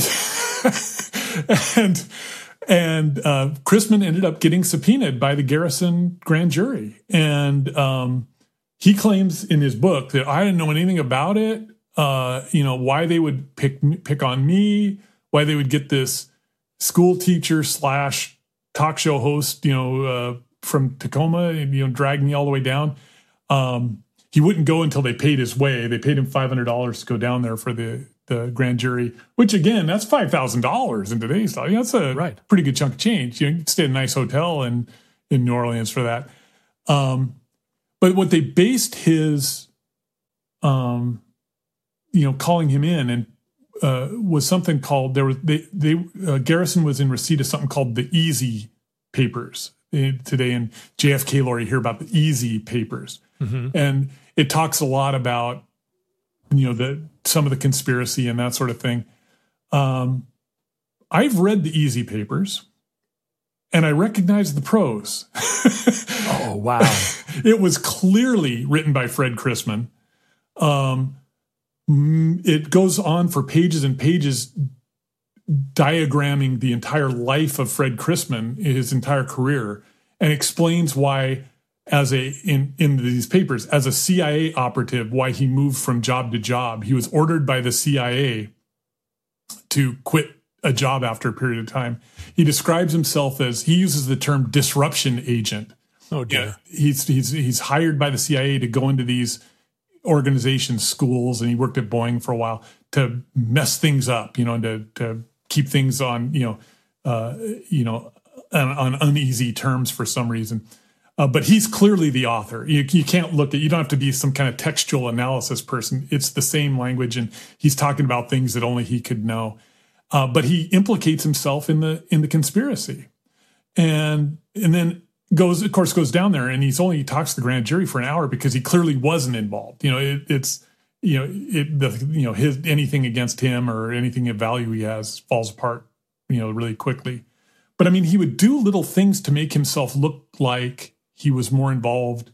and and uh, Chrisman ended up getting subpoenaed by the Garrison grand jury. And um, he claims in his book that I didn't know anything about it, uh, you know, why they would pick pick on me, why they would get this school teacher slash talk show host, you know, uh, from Tacoma, and, you know, drag me all the way down. Um, he wouldn't go until they paid his way. They paid him five hundred dollars to go down there for the, the grand jury, which again, that's five thousand dollars in today's dollar. That's a right. pretty good chunk of change. You know, you stay in a nice hotel in, in New Orleans for that. Um, but what they based his, um, you know, calling him in and, Uh, was something called, there was they they uh, Garrison was in receipt of something called the Easy Papers. Uh, today in J F K lore, you hear about the Easy Papers, mm-hmm. and it talks a lot about, you know, the some of the conspiracy and that sort of thing. Um, I've read the Easy Papers, and I recognize the prose. Oh wow! It was clearly written by Fred Chrisman. Um, It goes on for pages and pages diagramming the entire life of Fred Chrisman, his entire career, and explains why, as a in, in these papers, as a C I A operative, why he moved from job to job. He was ordered by the C I A to quit a job after a period of time. He describes himself as, he uses the term disruption agent. Oh dear. Yeah, he's he's he's hired by the C I A to go into these organizations, schools, and he worked at Boeing for a while to mess things up, you know, and to, to keep things on, you know, uh, you know, on, on uneasy terms for some reason. Uh, but he's clearly the author. You, you can't look at, you don't have to be some kind of textual analysis person. It's the same language, and he's talking about things that only he could know. Uh, but he implicates himself in the in the conspiracy, and and then goes, of course, goes down there, and he's only he talks to the grand jury for an hour because he clearly wasn't involved. You know, it, it's you know it the you know his anything against him or anything of value he has falls apart, you know, really quickly. But I mean, he would do little things to make himself look like he was more involved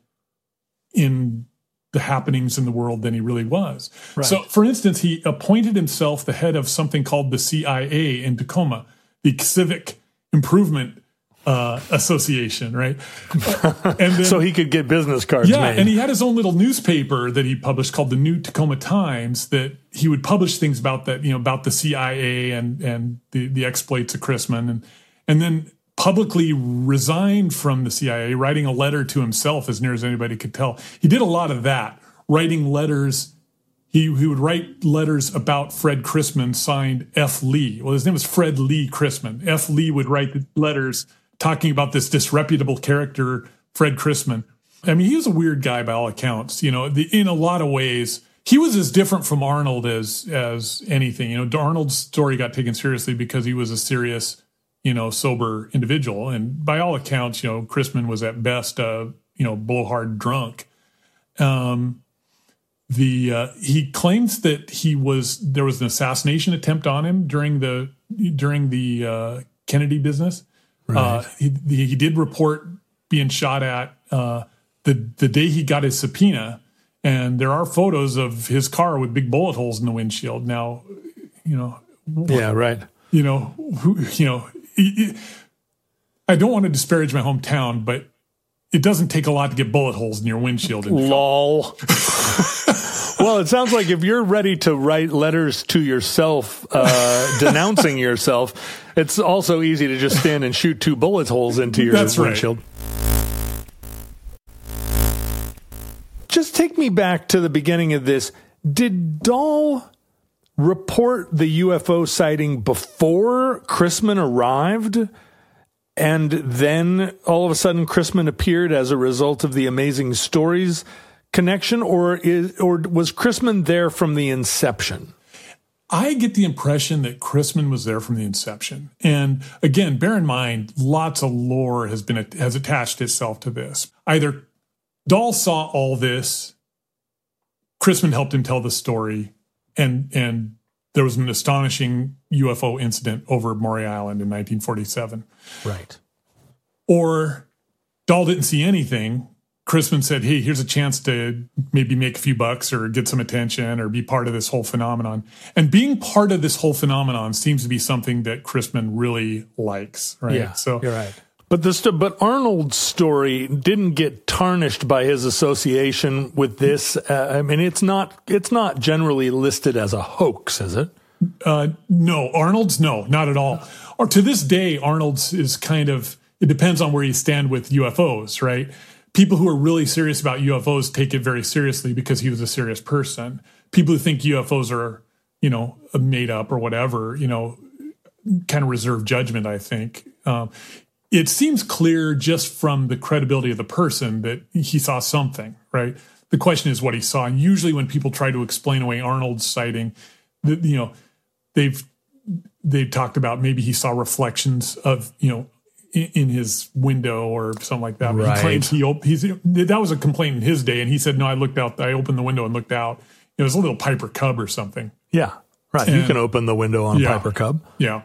in the happenings in the world than he really was. Right. So, for instance, he appointed himself the head of something called the C I A in Tacoma, the Civic Improvement Uh, association, right? And then, so he could get business cards yeah, made. And he had his own little newspaper that he published called the New Tacoma Times, that he would publish things about that, you know, about the C I A and and the, the exploits of Chrisman, and and then publicly resigned from the C I A, writing a letter to himself, as near as anybody could tell. He did a lot of that, writing letters. He, he would write letters about Fred Chrisman signed F. Lee. Well, his name was Fred Lee Chrisman. F. Lee would write letters talking about this disreputable character, Fred Chrisman. I mean, he was a weird guy by all accounts. You know, the, in a lot of ways, he was as different from Arnold as as anything. You know, Arnold's story got taken seriously because he was a serious, you know, sober individual. And by all accounts, you know, Chrisman was at best a, you know, blowhard drunk. Um, the uh, he claims that he was there was an assassination attempt on him during the during the uh, Kennedy business. Right. Uh, he, he did report being shot at uh, the the day he got his subpoena, and there are photos of his car with big bullet holes in the windshield. Now, you know, yeah, right. You know, who, you know, it, it, I don't want to disparage my hometown, but it doesn't take a lot to get bullet holes in your windshield. Lol. Well, it sounds like if you're ready to write letters to yourself uh, denouncing yourself, it's also easy to just stand and shoot two bullet holes into your That's windshield. Right. Just take me back to the beginning of this. Did Dahl report the U F O sighting before Chrisman arrived? And then all of a sudden Chrisman appeared as a result of the Amazing Stories connection, or is or was Chrisman there from the inception? I get the impression that Chrisman was there from the inception. And again, bear in mind, lots of lore has been has attached itself to this. Either Dahl saw all this, Chrisman helped him tell the story, and and there was an astonishing U F O incident over Maury Island in nineteen forty-seven. Right. Or Dahl didn't see anything. Chrisman said, hey, here's a chance to maybe make a few bucks or get some attention or be part of this whole phenomenon. And being part of this whole phenomenon seems to be something that Chrisman really likes, right? Yeah, so you're right. But this, but Arnold's story didn't get tarnished by his association with this. Uh, I mean, it's not it's not generally listed as a hoax, is it? Uh, no, Arnold's no, not at all. Or to this day, Arnold's is kind of, it depends on where you stand with U F Os, right? People who are really serious about U F Os take it very seriously because he was a serious person. People who think U F Os are, you know, made up or whatever, you know, kind of reserve judgment, I think. Um, it seems clear just from the credibility of the person that he saw something, right? The question is what he saw. And usually when people try to explain away Arnold's sighting, the, you know, they've they've talked about maybe he saw reflections of, you know, in, in his window or something like that. But right. He claims he op- he's that was a complaint in his day, and he said, no, I looked out, I opened the window and looked out. It was a little Piper Cub or something. Yeah, right. And, you can open the window on a yeah, Piper Cub. Yeah,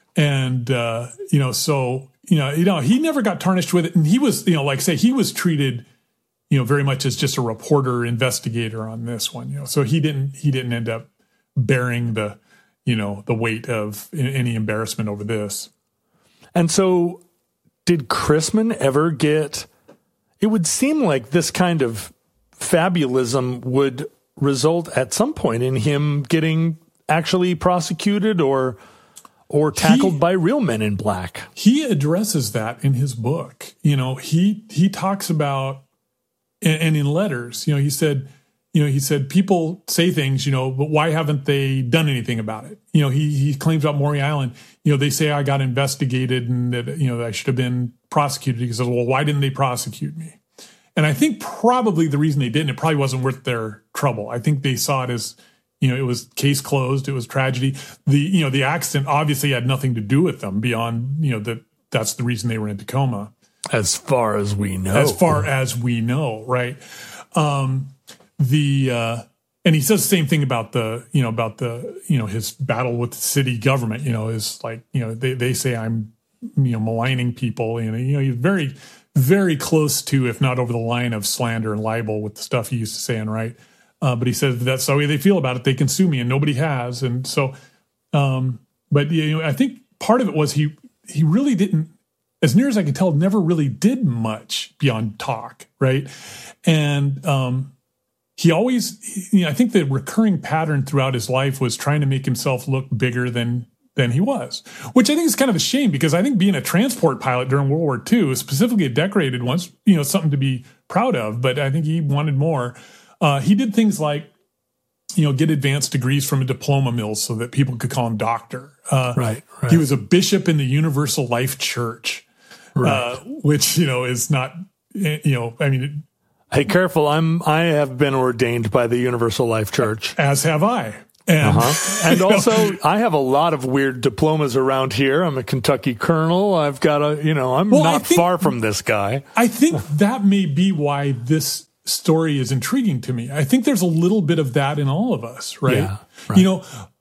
and uh, you know, so you know, you know, he never got tarnished with it, and he was, you know, like say he was treated, you know, very much as just a reporter investigator on this one, you know, so he didn't he didn't end up bearing the, you know, the weight of any embarrassment over this. And so did Chrisman ever get, it would seem like this kind of fabulism would result at some point in him getting actually prosecuted or or tackled he, by real men in black. He addresses that in his book. You know, he he talks about, and, and in letters, you know, he said, you know, he said, people say things, you know, but why haven't they done anything about it? You know, he he claims about Maury Island, you know, they say I got investigated and that, you know, I should have been prosecuted. He says, well, why didn't they prosecute me? And I think probably the reason they didn't, it probably wasn't worth their trouble. I think they saw it as, you know, it was case closed. It was tragedy. The, you know, the accident obviously had nothing to do with them beyond, you know, that that's the reason they were in Tacoma. As far as we know. As far as we know, right? Um, the, uh, and he says the same thing about the, you know, about the, you know, his battle with the city government, you know, is like, you know, they, they say I'm, you know, maligning people, you know, you know, he's very, very close to, if not over the line of slander and libel with the stuff he used to say and write. Uh, but he says that's the way they feel about it. They can sue me, and nobody has. And so, um, but you know, I think part of it was he he really didn't, as near as I can tell, never really did much beyond talk, right? And um, he always, you know, I think the recurring pattern throughout his life was trying to make himself look bigger than than he was, which I think is kind of a shame because I think being a transport pilot during World War Two, specifically a decorated one, you know, something to be proud of. But I think he wanted more. Uh, he did things like, you know, get advanced degrees from a diploma mill so that people could call him doctor. Uh, right, right. He was a bishop in the Universal Life Church, right. uh, which, you know, is not, you know, I mean. Hey, careful. I'm, I have been ordained by the Universal Life Church. As have I. And, uh-huh. and also, I have a lot of weird diplomas around here. I'm a Kentucky colonel. I've got a, you know, I'm well, not think, far from this guy. I think that may be why this story is intriguing to me. I think there's a little bit of that in all of us, right? Yeah, right. You know,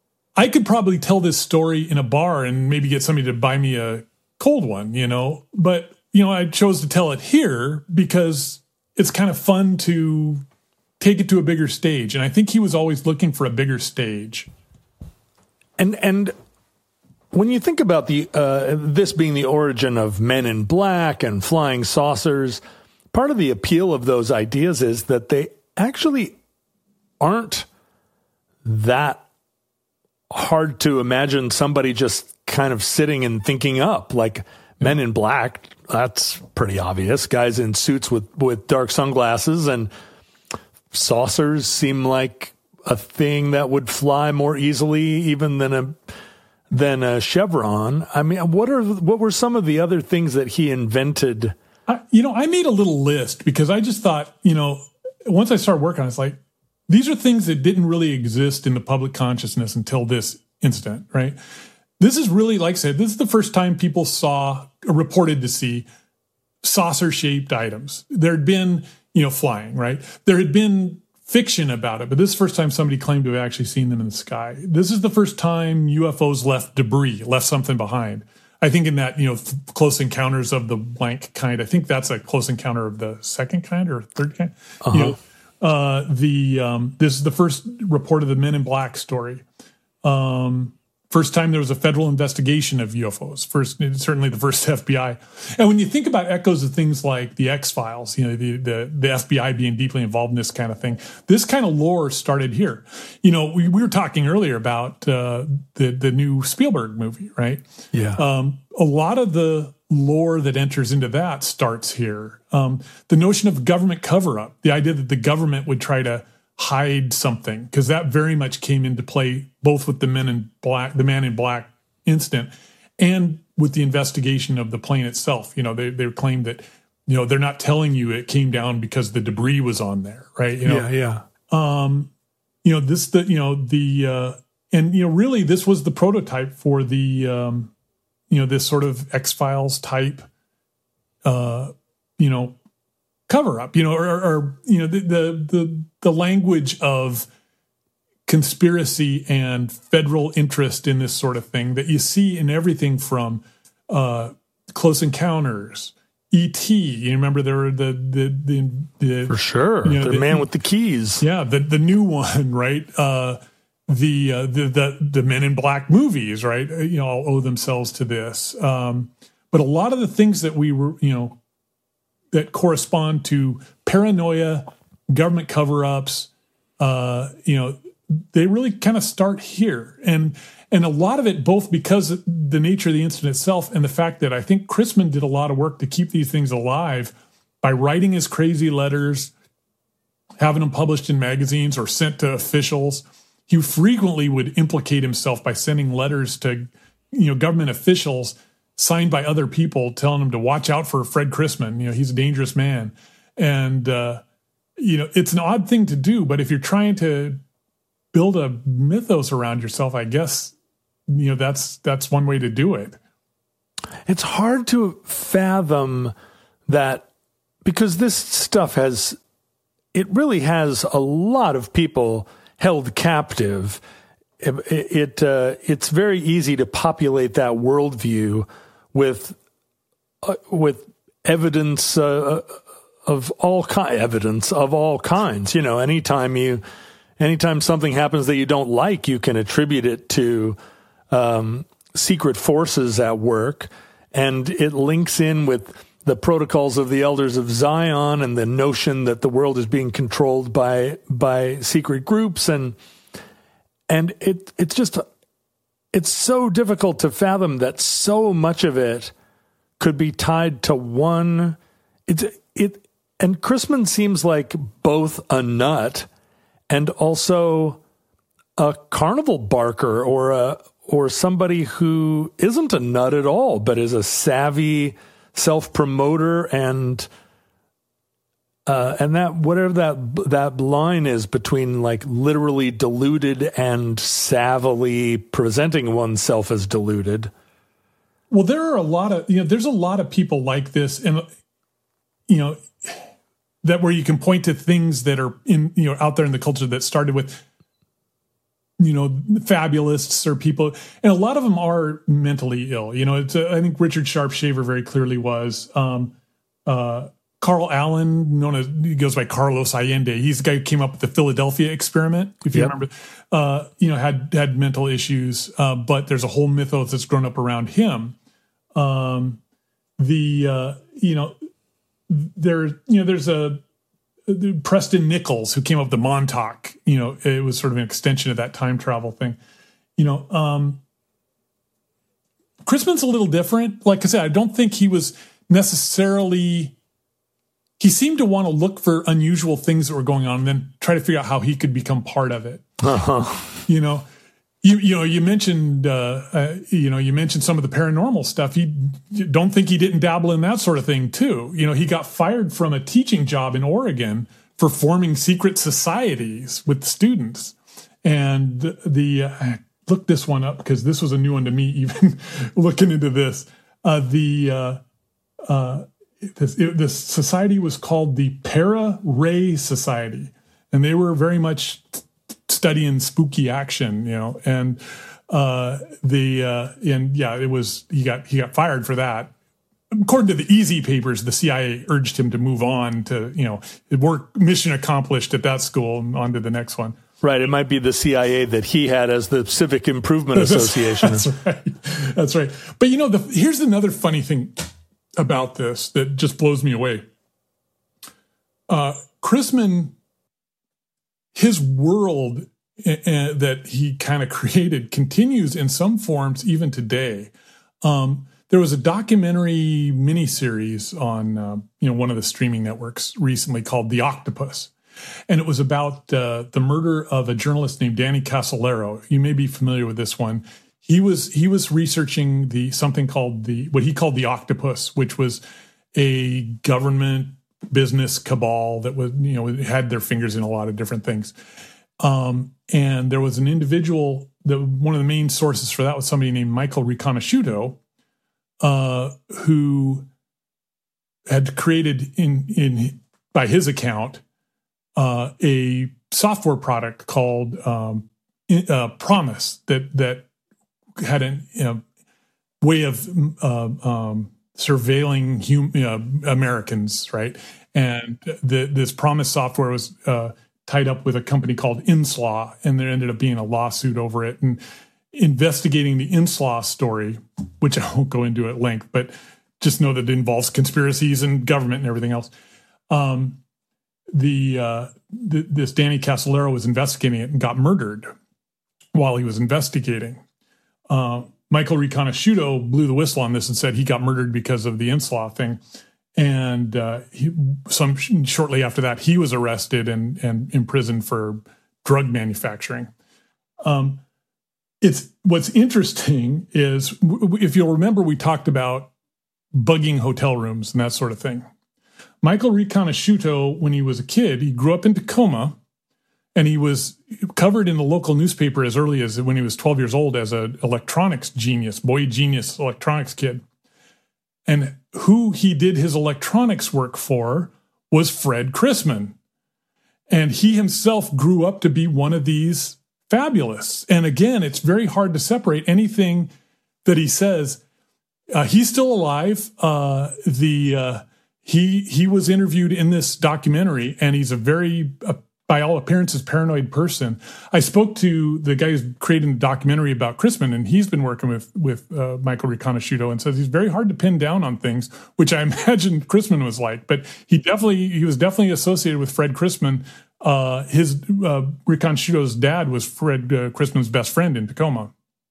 I could probably tell this story in a bar and maybe get somebody to buy me a cold one, you know, but you know, I chose to tell it here because it's kind of fun to take it to a bigger stage. And I think he was always looking for a bigger stage. And and when you think about the uh, this being the origin of Men in Black and flying saucers, part of the appeal of those ideas is that they actually aren't that hard to imagine somebody just kind of sitting and thinking up. Like Men in Black, that's pretty obvious. Guys in suits with, with dark sunglasses, and saucers seem like a thing that would fly more easily even than a than a chevron. I mean, what are what were some of the other things that he invented? I, you know, I made a little list because I just thought, you know, once I started working on it, it's like, these are things that didn't really exist in the public consciousness until this incident, right? This is really, like I said, this is the first time people saw, or reported to see, saucer-shaped items. There had been, you know, flying, right? There had been fiction about it, but this is the first time somebody claimed to have actually seen them in the sky. This is the first time U F Os left debris, left something behind. I think in that, you know, Close Encounters of the blank kind, I think that's a Close Encounter of the second kind or third kind. Uh-huh. You know, uh, the um, this is the first report of the Men in Black story. Um, First time there was a federal investigation of U F Os. First, certainly the first F B I. And when you think about echoes of things like the X-Files, you know, the, the, the F B I being deeply involved in this kind of thing, this kind of lore started here. You know, we, we were talking earlier about uh, the, the new Spielberg movie, right? Yeah. Um, a lot of the lore that enters into that starts here. Um, the notion of government cover-up, the idea that the government would try to hide something, because that very much came into play both with the Men in Black, the Man in Black incident, and with the investigation of the plane itself. You know, they they claimed that, you know, they're not telling you it came down because the debris was on there, right? You know, yeah, yeah. Um, you know, this the you know the uh, and you know really this was the prototype for the um, you know, this sort of X-Files type, uh, you know. cover up, you know, or, or you know, the, the the the language of conspiracy and federal interest in this sort of thing that you see in everything from uh, Close Encounters, E T. You remember there were the the the, the for sure, you know, the, the man with the keys. Yeah, the the new one, right? Uh, the, uh, the the the Men in Black movies, right? You know, all owe themselves to this. Um, but a lot of the things that we were, you know, that correspond to paranoia, government cover-ups, uh, you know, they really kind of start here. And and a lot of it, both because of the nature of the incident itself and the fact that I think Chrisman did a lot of work to keep these things alive by writing his crazy letters, having them published in magazines or sent to officials. He frequently would implicate himself by sending letters to, you know, government officials signed by other people telling him to watch out for Fred Chrisman. You know, he's a dangerous man. And, uh, you know, it's an odd thing to do, but if you're trying to build a mythos around yourself, I guess, you know, that's, that's one way to do it. It's hard to fathom that, because this stuff has, it really has a lot of people held captive. It, it uh, it's very easy to populate that worldview with uh, with evidence uh, of all ki- evidence of all kinds. You know, anytime you anytime something happens that you don't like, you can attribute it to um, secret forces at work, and it links in with the protocols of the Elders of Zion and the notion that the world is being controlled by by secret groups, and and it it's just it's so difficult to fathom that so much of it could be tied to one. It's it and Chrisman seems like both a nut and also a carnival barker, or a or somebody who isn't a nut at all, but is a savvy self-promoter, and uh, and that whatever that that line is between like literally deluded and savvily presenting oneself as deluded. Well, there are a lot of, you know, there's a lot of people like this, and you know, that where you can point to things that are in, you know, out there in the culture that started with you know, fabulists or people, and a lot of them are mentally ill. You know, it's a, I think Richard Sharpshaver very clearly was. Um, uh, Carl Allen, known as, he goes by Carlos Allende. He's the guy who came up with the Philadelphia experiment, if you yep. remember. Uh, you know, had had mental issues, uh, but there's a whole mythos that's grown up around him. Um, the uh, you know, there you know, there's a Preston Nichols, who came up with the Montauk, you know, it was sort of an extension of that time travel thing. You know, um, Chrisman's a little different. Like I said, I don't think he was necessarily, he seemed to want to look for unusual things that were going on and then try to figure out how he could become part of it. Uh-huh. You know, you you know, you mentioned, uh, uh, you know, you mentioned some of the paranormal stuff. You don't think he didn't dabble in that sort of thing too. You know, he got fired from a teaching job in Oregon for forming secret societies with students. And the, the uh, I looked this one up because this was a new one to me, even looking into this. Uh, the, uh, uh, this, it, this society was called the Para-Ray Society. And they were very much studying spooky action, you know, and uh, the uh, and yeah, it was he got he got fired for that. According to the Easy Papers, the C I A urged him to move on to, you know, work mission accomplished at that school and on to the next one. Right, it might be the C I A that he had as the Civic Improvement Association. That's right. That's right. But you know, the, here's another funny thing about this that just blows me away. Uh, Chrisman, his world uh, that he kind of created continues in some forms even today. Um, there was a documentary miniseries on uh, you know one of the streaming networks recently called The Octopus, and it was about uh, the murder of a journalist named Danny Casolaro. You may be familiar with this one. He was he was researching the something called the what he called the Octopus, which was a government business cabal that was, you know, had their fingers in a lot of different things. Um, and there was an individual that one of the main sources for that was somebody named Michael Riconosciuto, uh, who had created in, in, by his account, uh, a software product called, um, uh, Promise that, that had a you know, way of, uh, um, surveilling hum, you know, Americans, right? And the, this Promise software was uh, tied up with a company called Inslaw, and there ended up being a lawsuit over it. And investigating the Inslaw story, which I won't go into at length, but just know that it involves conspiracies and government and everything else. Um, the, uh, the this Danny Casolaro was investigating it and got murdered while he was investigating. Uh, Michael Riconosciuto blew the whistle on this and said he got murdered because of the Inslaw thing. And uh, he, some shortly after that, he was arrested and, and imprisoned for drug manufacturing. Um, it's what's interesting is, if you'll remember, we talked about bugging hotel rooms and that sort of thing. Michael Riconosciuto, when he was a kid, he grew up in Tacoma, and he was covered in the local newspaper as early as when he was twelve years old as an electronics genius, boy genius electronics kid. And who he did his electronics work for was Fred Chrisman. And he himself grew up to be one of these fabulists. And again, it's very hard to separate anything that he says. Uh, he's still alive. Uh, the uh, he he was interviewed in this documentary, and he's a very uh, by all appearances, paranoid person. I spoke to the guy who's creating the documentary about Chrisman, and he's been working with with uh, Michael Riconosciuto, and says he's very hard to pin down on things, which I imagine Chrisman was like. But he definitely he was definitely associated with Fred Chrisman. Uh, his uh, Riconosciuto's dad was Fred uh, Chrisman's best friend in Tacoma.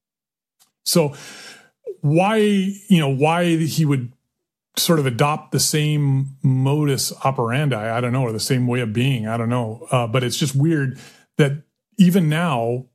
So why you know why he would sort of adopt the same modus operandi, I don't know, or the same way of being, I don't know. Uh, but it's just weird that even now,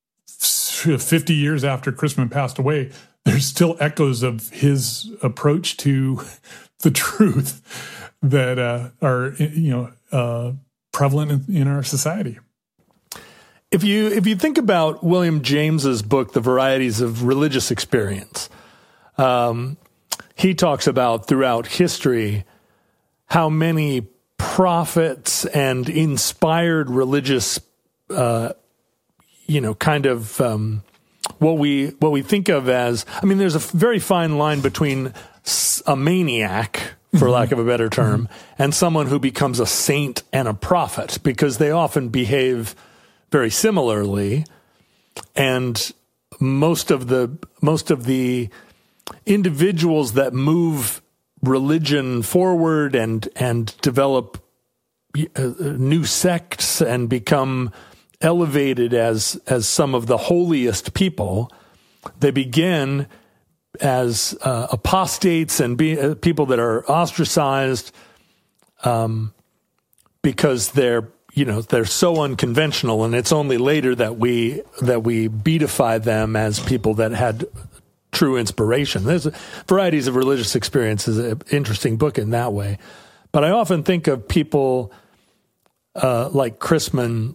fifty years after Chrisman passed away, there's still echoes of his approach to the truth that uh, are, you know, uh, prevalent in, in our society. If you if you think about William James's book, The Varieties of Religious Experience, um, he talks about throughout history how many prophets and inspired religious uh, you know, kind of um, what we what we think of as. I mean, there's a very fine line between a maniac, for mm-hmm. lack of a better term, mm-hmm. and someone who becomes a saint and a prophet, because they often behave very similarly, and most of the most of the individuals that move religion forward and and develop uh, new sects and become elevated as as some of the holiest people, they begin as uh, apostates and be, uh, people that are ostracized um, because they're you know they're so unconventional, and it's only later that we that we beatify them as people that had true inspiration. There's varieties of religious experiences, an interesting book in that way. But I often think of people uh, like Chrisman.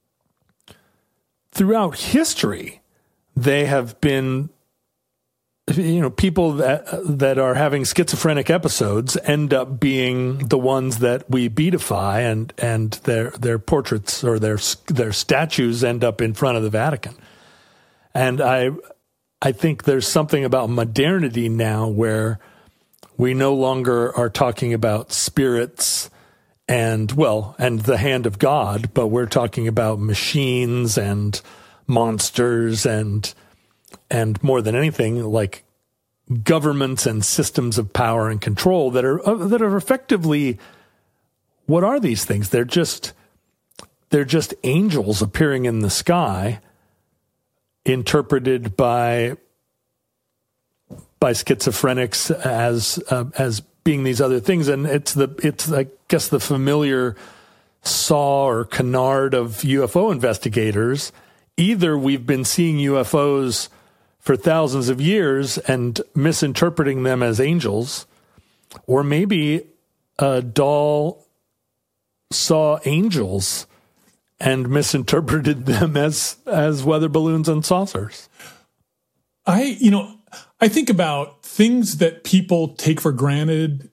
Throughout history, they have been, you know, people that that are having schizophrenic episodes end up being the ones that we beatify, and and their their portraits or their their statues end up in front of the Vatican. And I I think there's something about modernity now where we no longer are talking about spirits and, well, and the hand of God, but we're talking about machines and monsters and, and more than anything, like governments and systems of power and control that are, uh, that are effectively, what are these things? They're just, they're just angels appearing in the sky, interpreted by, by schizophrenics as, uh, as being these other things. And it's the, it's, I guess, the familiar saw or canard of U F O investigators. Either we've been seeing U F Os for thousands of years and misinterpreting them as angels, or maybe a doll saw angels and misinterpreted them as, as weather balloons and saucers. I, you know, I think about things that people take for granted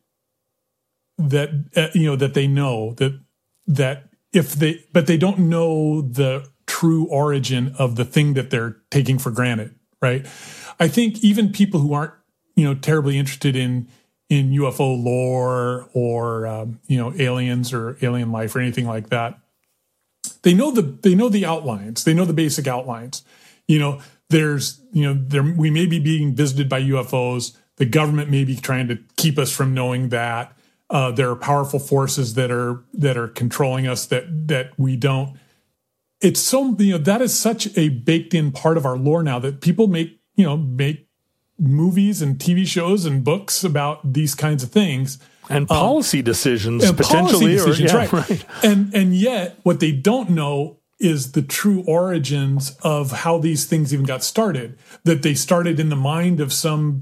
that, uh, you know, that they know that, that if they, but they don't know the true origin of the thing that they're taking for granted. Right. I think even people who aren't, you know, terribly interested in, in U F O lore or, um, you know, aliens or alien life or anything like that, they know the, they know the outlines, they know the basic outlines, you know. There's, you know, there we may be being visited by U F Os. The government may be trying to keep us from knowing that. Uh, there are powerful forces that are that are controlling us that that we don't. It's so, you know, that is such a baked-in part of our lore now that people make, you know, make movies and T V shows and books about these kinds of things. And policy um, decisions, and potentially. Policy decisions, or, yeah, right. right. And, and yet, what they don't know is the true origins of how these things even got started, that they started in the mind of some,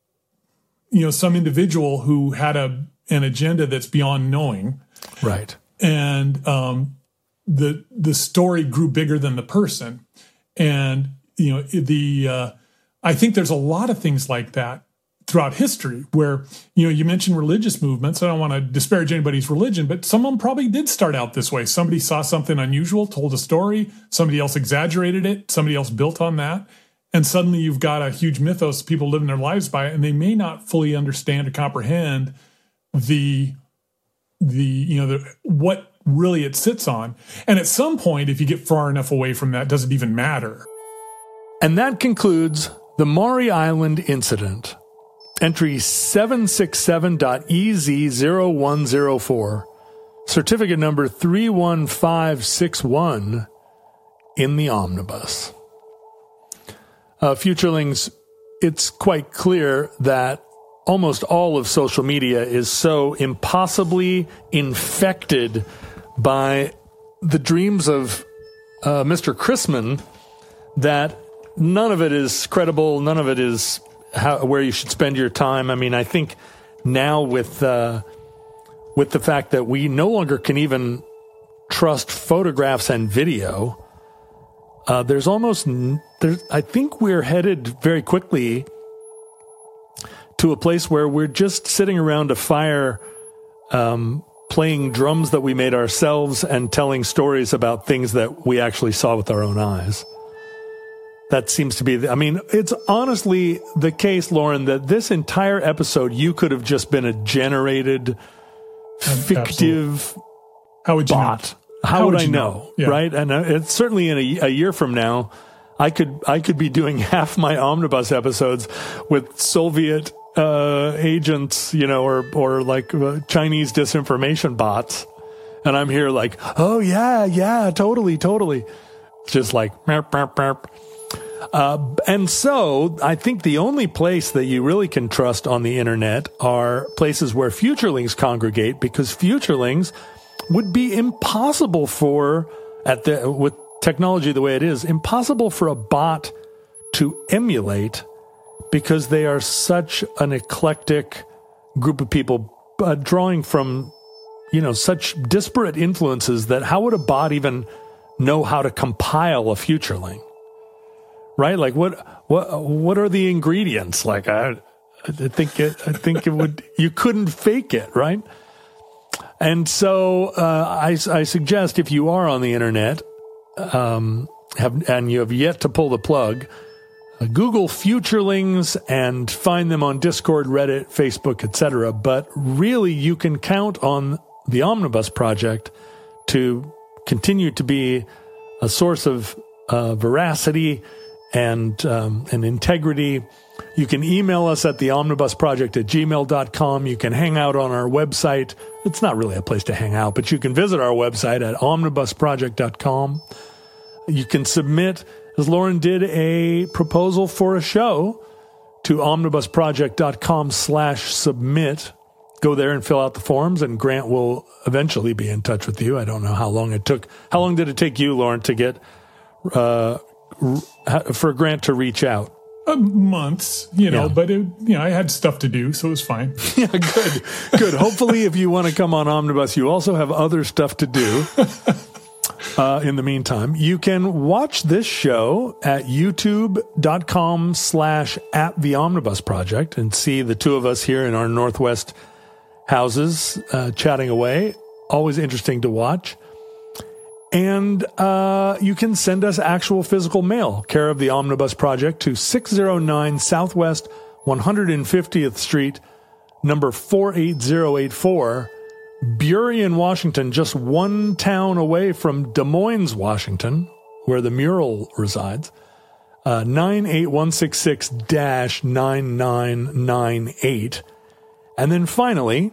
you know, some individual who had a, an agenda that's beyond knowing. Right. And, um, the, the story grew bigger than the person. And, you know, the, uh, I think there's a lot of things like that throughout history where, you know, you mentioned religious movements. I don't want to disparage anybody's religion, but some of them probably did start out this way. Somebody saw something unusual, told a story, somebody else exaggerated it, somebody else built on that. And suddenly you've got a huge mythos, people living their lives by it, and they may not fully understand or comprehend the, the, you know, the, what really it sits on. And at some point, if you get far enough away from that, does it even matter? And that concludes the Maury Island incident. Entry seven six seven dot E Z zero one zero four, certificate number three one five six one in the omnibus. Uh, Futurelings, it's quite clear that almost all of social media is so impossibly infected by the dreams of uh, Mister Chrisman that none of it is credible, none of it is how, where you should spend your time. I mean, I think now with uh, with the fact that we no longer can even trust photographs and video, uh, there's almost there's. I think we're headed very quickly to a place where we're just sitting around a fire, um, playing drums that we made ourselves and telling stories about things that we actually saw with our own eyes. That seems to be, the, I mean, it's honestly the case, Lauren, that this entire episode, you could have just been a generated, fictive Absolutely. How would you bot. know? How, How would, would I know, know? Yeah. Right? And uh, it's certainly in a, a year from now, I could I could be doing half my Omnibus episodes with Soviet uh, agents, you know, or or like uh, Chinese disinformation bots, and I'm here like, oh yeah, yeah, totally, totally, just like, merp, merp, merp. Uh, and so I think the only place that you really can trust on the internet are places where futurelings congregate, because futurelings would be impossible for, at the with technology the way it is, impossible for a bot to emulate, because they are such an eclectic group of people uh, drawing from, you know, such disparate influences that how would a bot even know how to compile a futureling? Right? Like what, what, what are the ingredients? Like I, I think it, I think it would, you couldn't fake it, right? And so, uh, I, I suggest if you are on the internet, um, have, and you have yet to pull the plug, uh, Google futurelings and find them on Discord, Reddit, Facebook, et cetera. But really you can count on the Omnibus Project to continue to be a source of, uh, veracity and um, and integrity. You can email us at the omnibus project at gmail dot com. You can hang out on our website. It's not really a place to hang out, but you can visit our website at omnibus project dot com. You can submit, as Lauren did, a proposal for a show to omnibus project dot com slash submit. Go there and fill out the forms, and Grant will eventually be in touch with you. I don't know how long it took. How long did it take you, Lauren, to get... Uh, for Grant to reach out? Uh, months, you know, yeah. but it, you know, I had stuff to do, so it was fine. Yeah, good, good. Hopefully, if you want to come on Omnibus, you also have other stuff to do. Uh, in the meantime, you can watch this show at youtube dot com slash at the Omnibus Project and see the two of us here in our Northwest houses uh, chatting away. Always interesting to watch. And uh, you can send us actual physical mail, care of the Omnibus Project, to six oh nine Southwest one hundred fiftieth Street, number four eight zero eight four, Burien, Washington, just one town away from Des Moines, Washington, where the mural resides, uh, nine eight one six six nine nine nine eight. And then finally,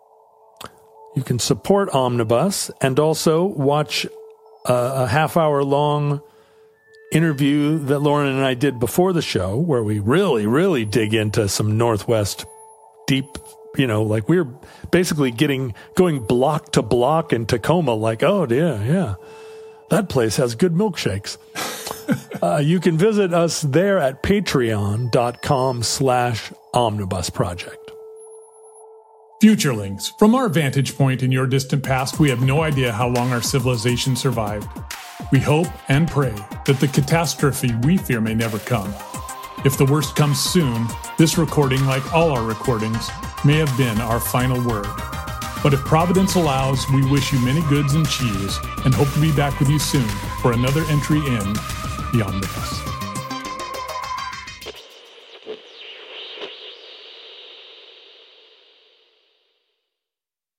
you can support Omnibus and also watch Uh, a half-hour-long interview that Lauren and I did before the show, where we really, really dig into some Northwest deep, you know, like we're basically getting, going block to block in Tacoma, like, oh, yeah, yeah, that place has good milkshakes. uh, you can visit us there at patreon dot com slash omnibus project. Futurelings. From our vantage point in your distant past, we have no idea how long our civilization survived. We hope and pray that the catastrophe we fear may never come. If the worst comes soon, this recording, like all our recordings, may have been our final word. But if Providence allows, we wish you many goods and cheese and hope to be back with you soon for another entry in the Omnibus.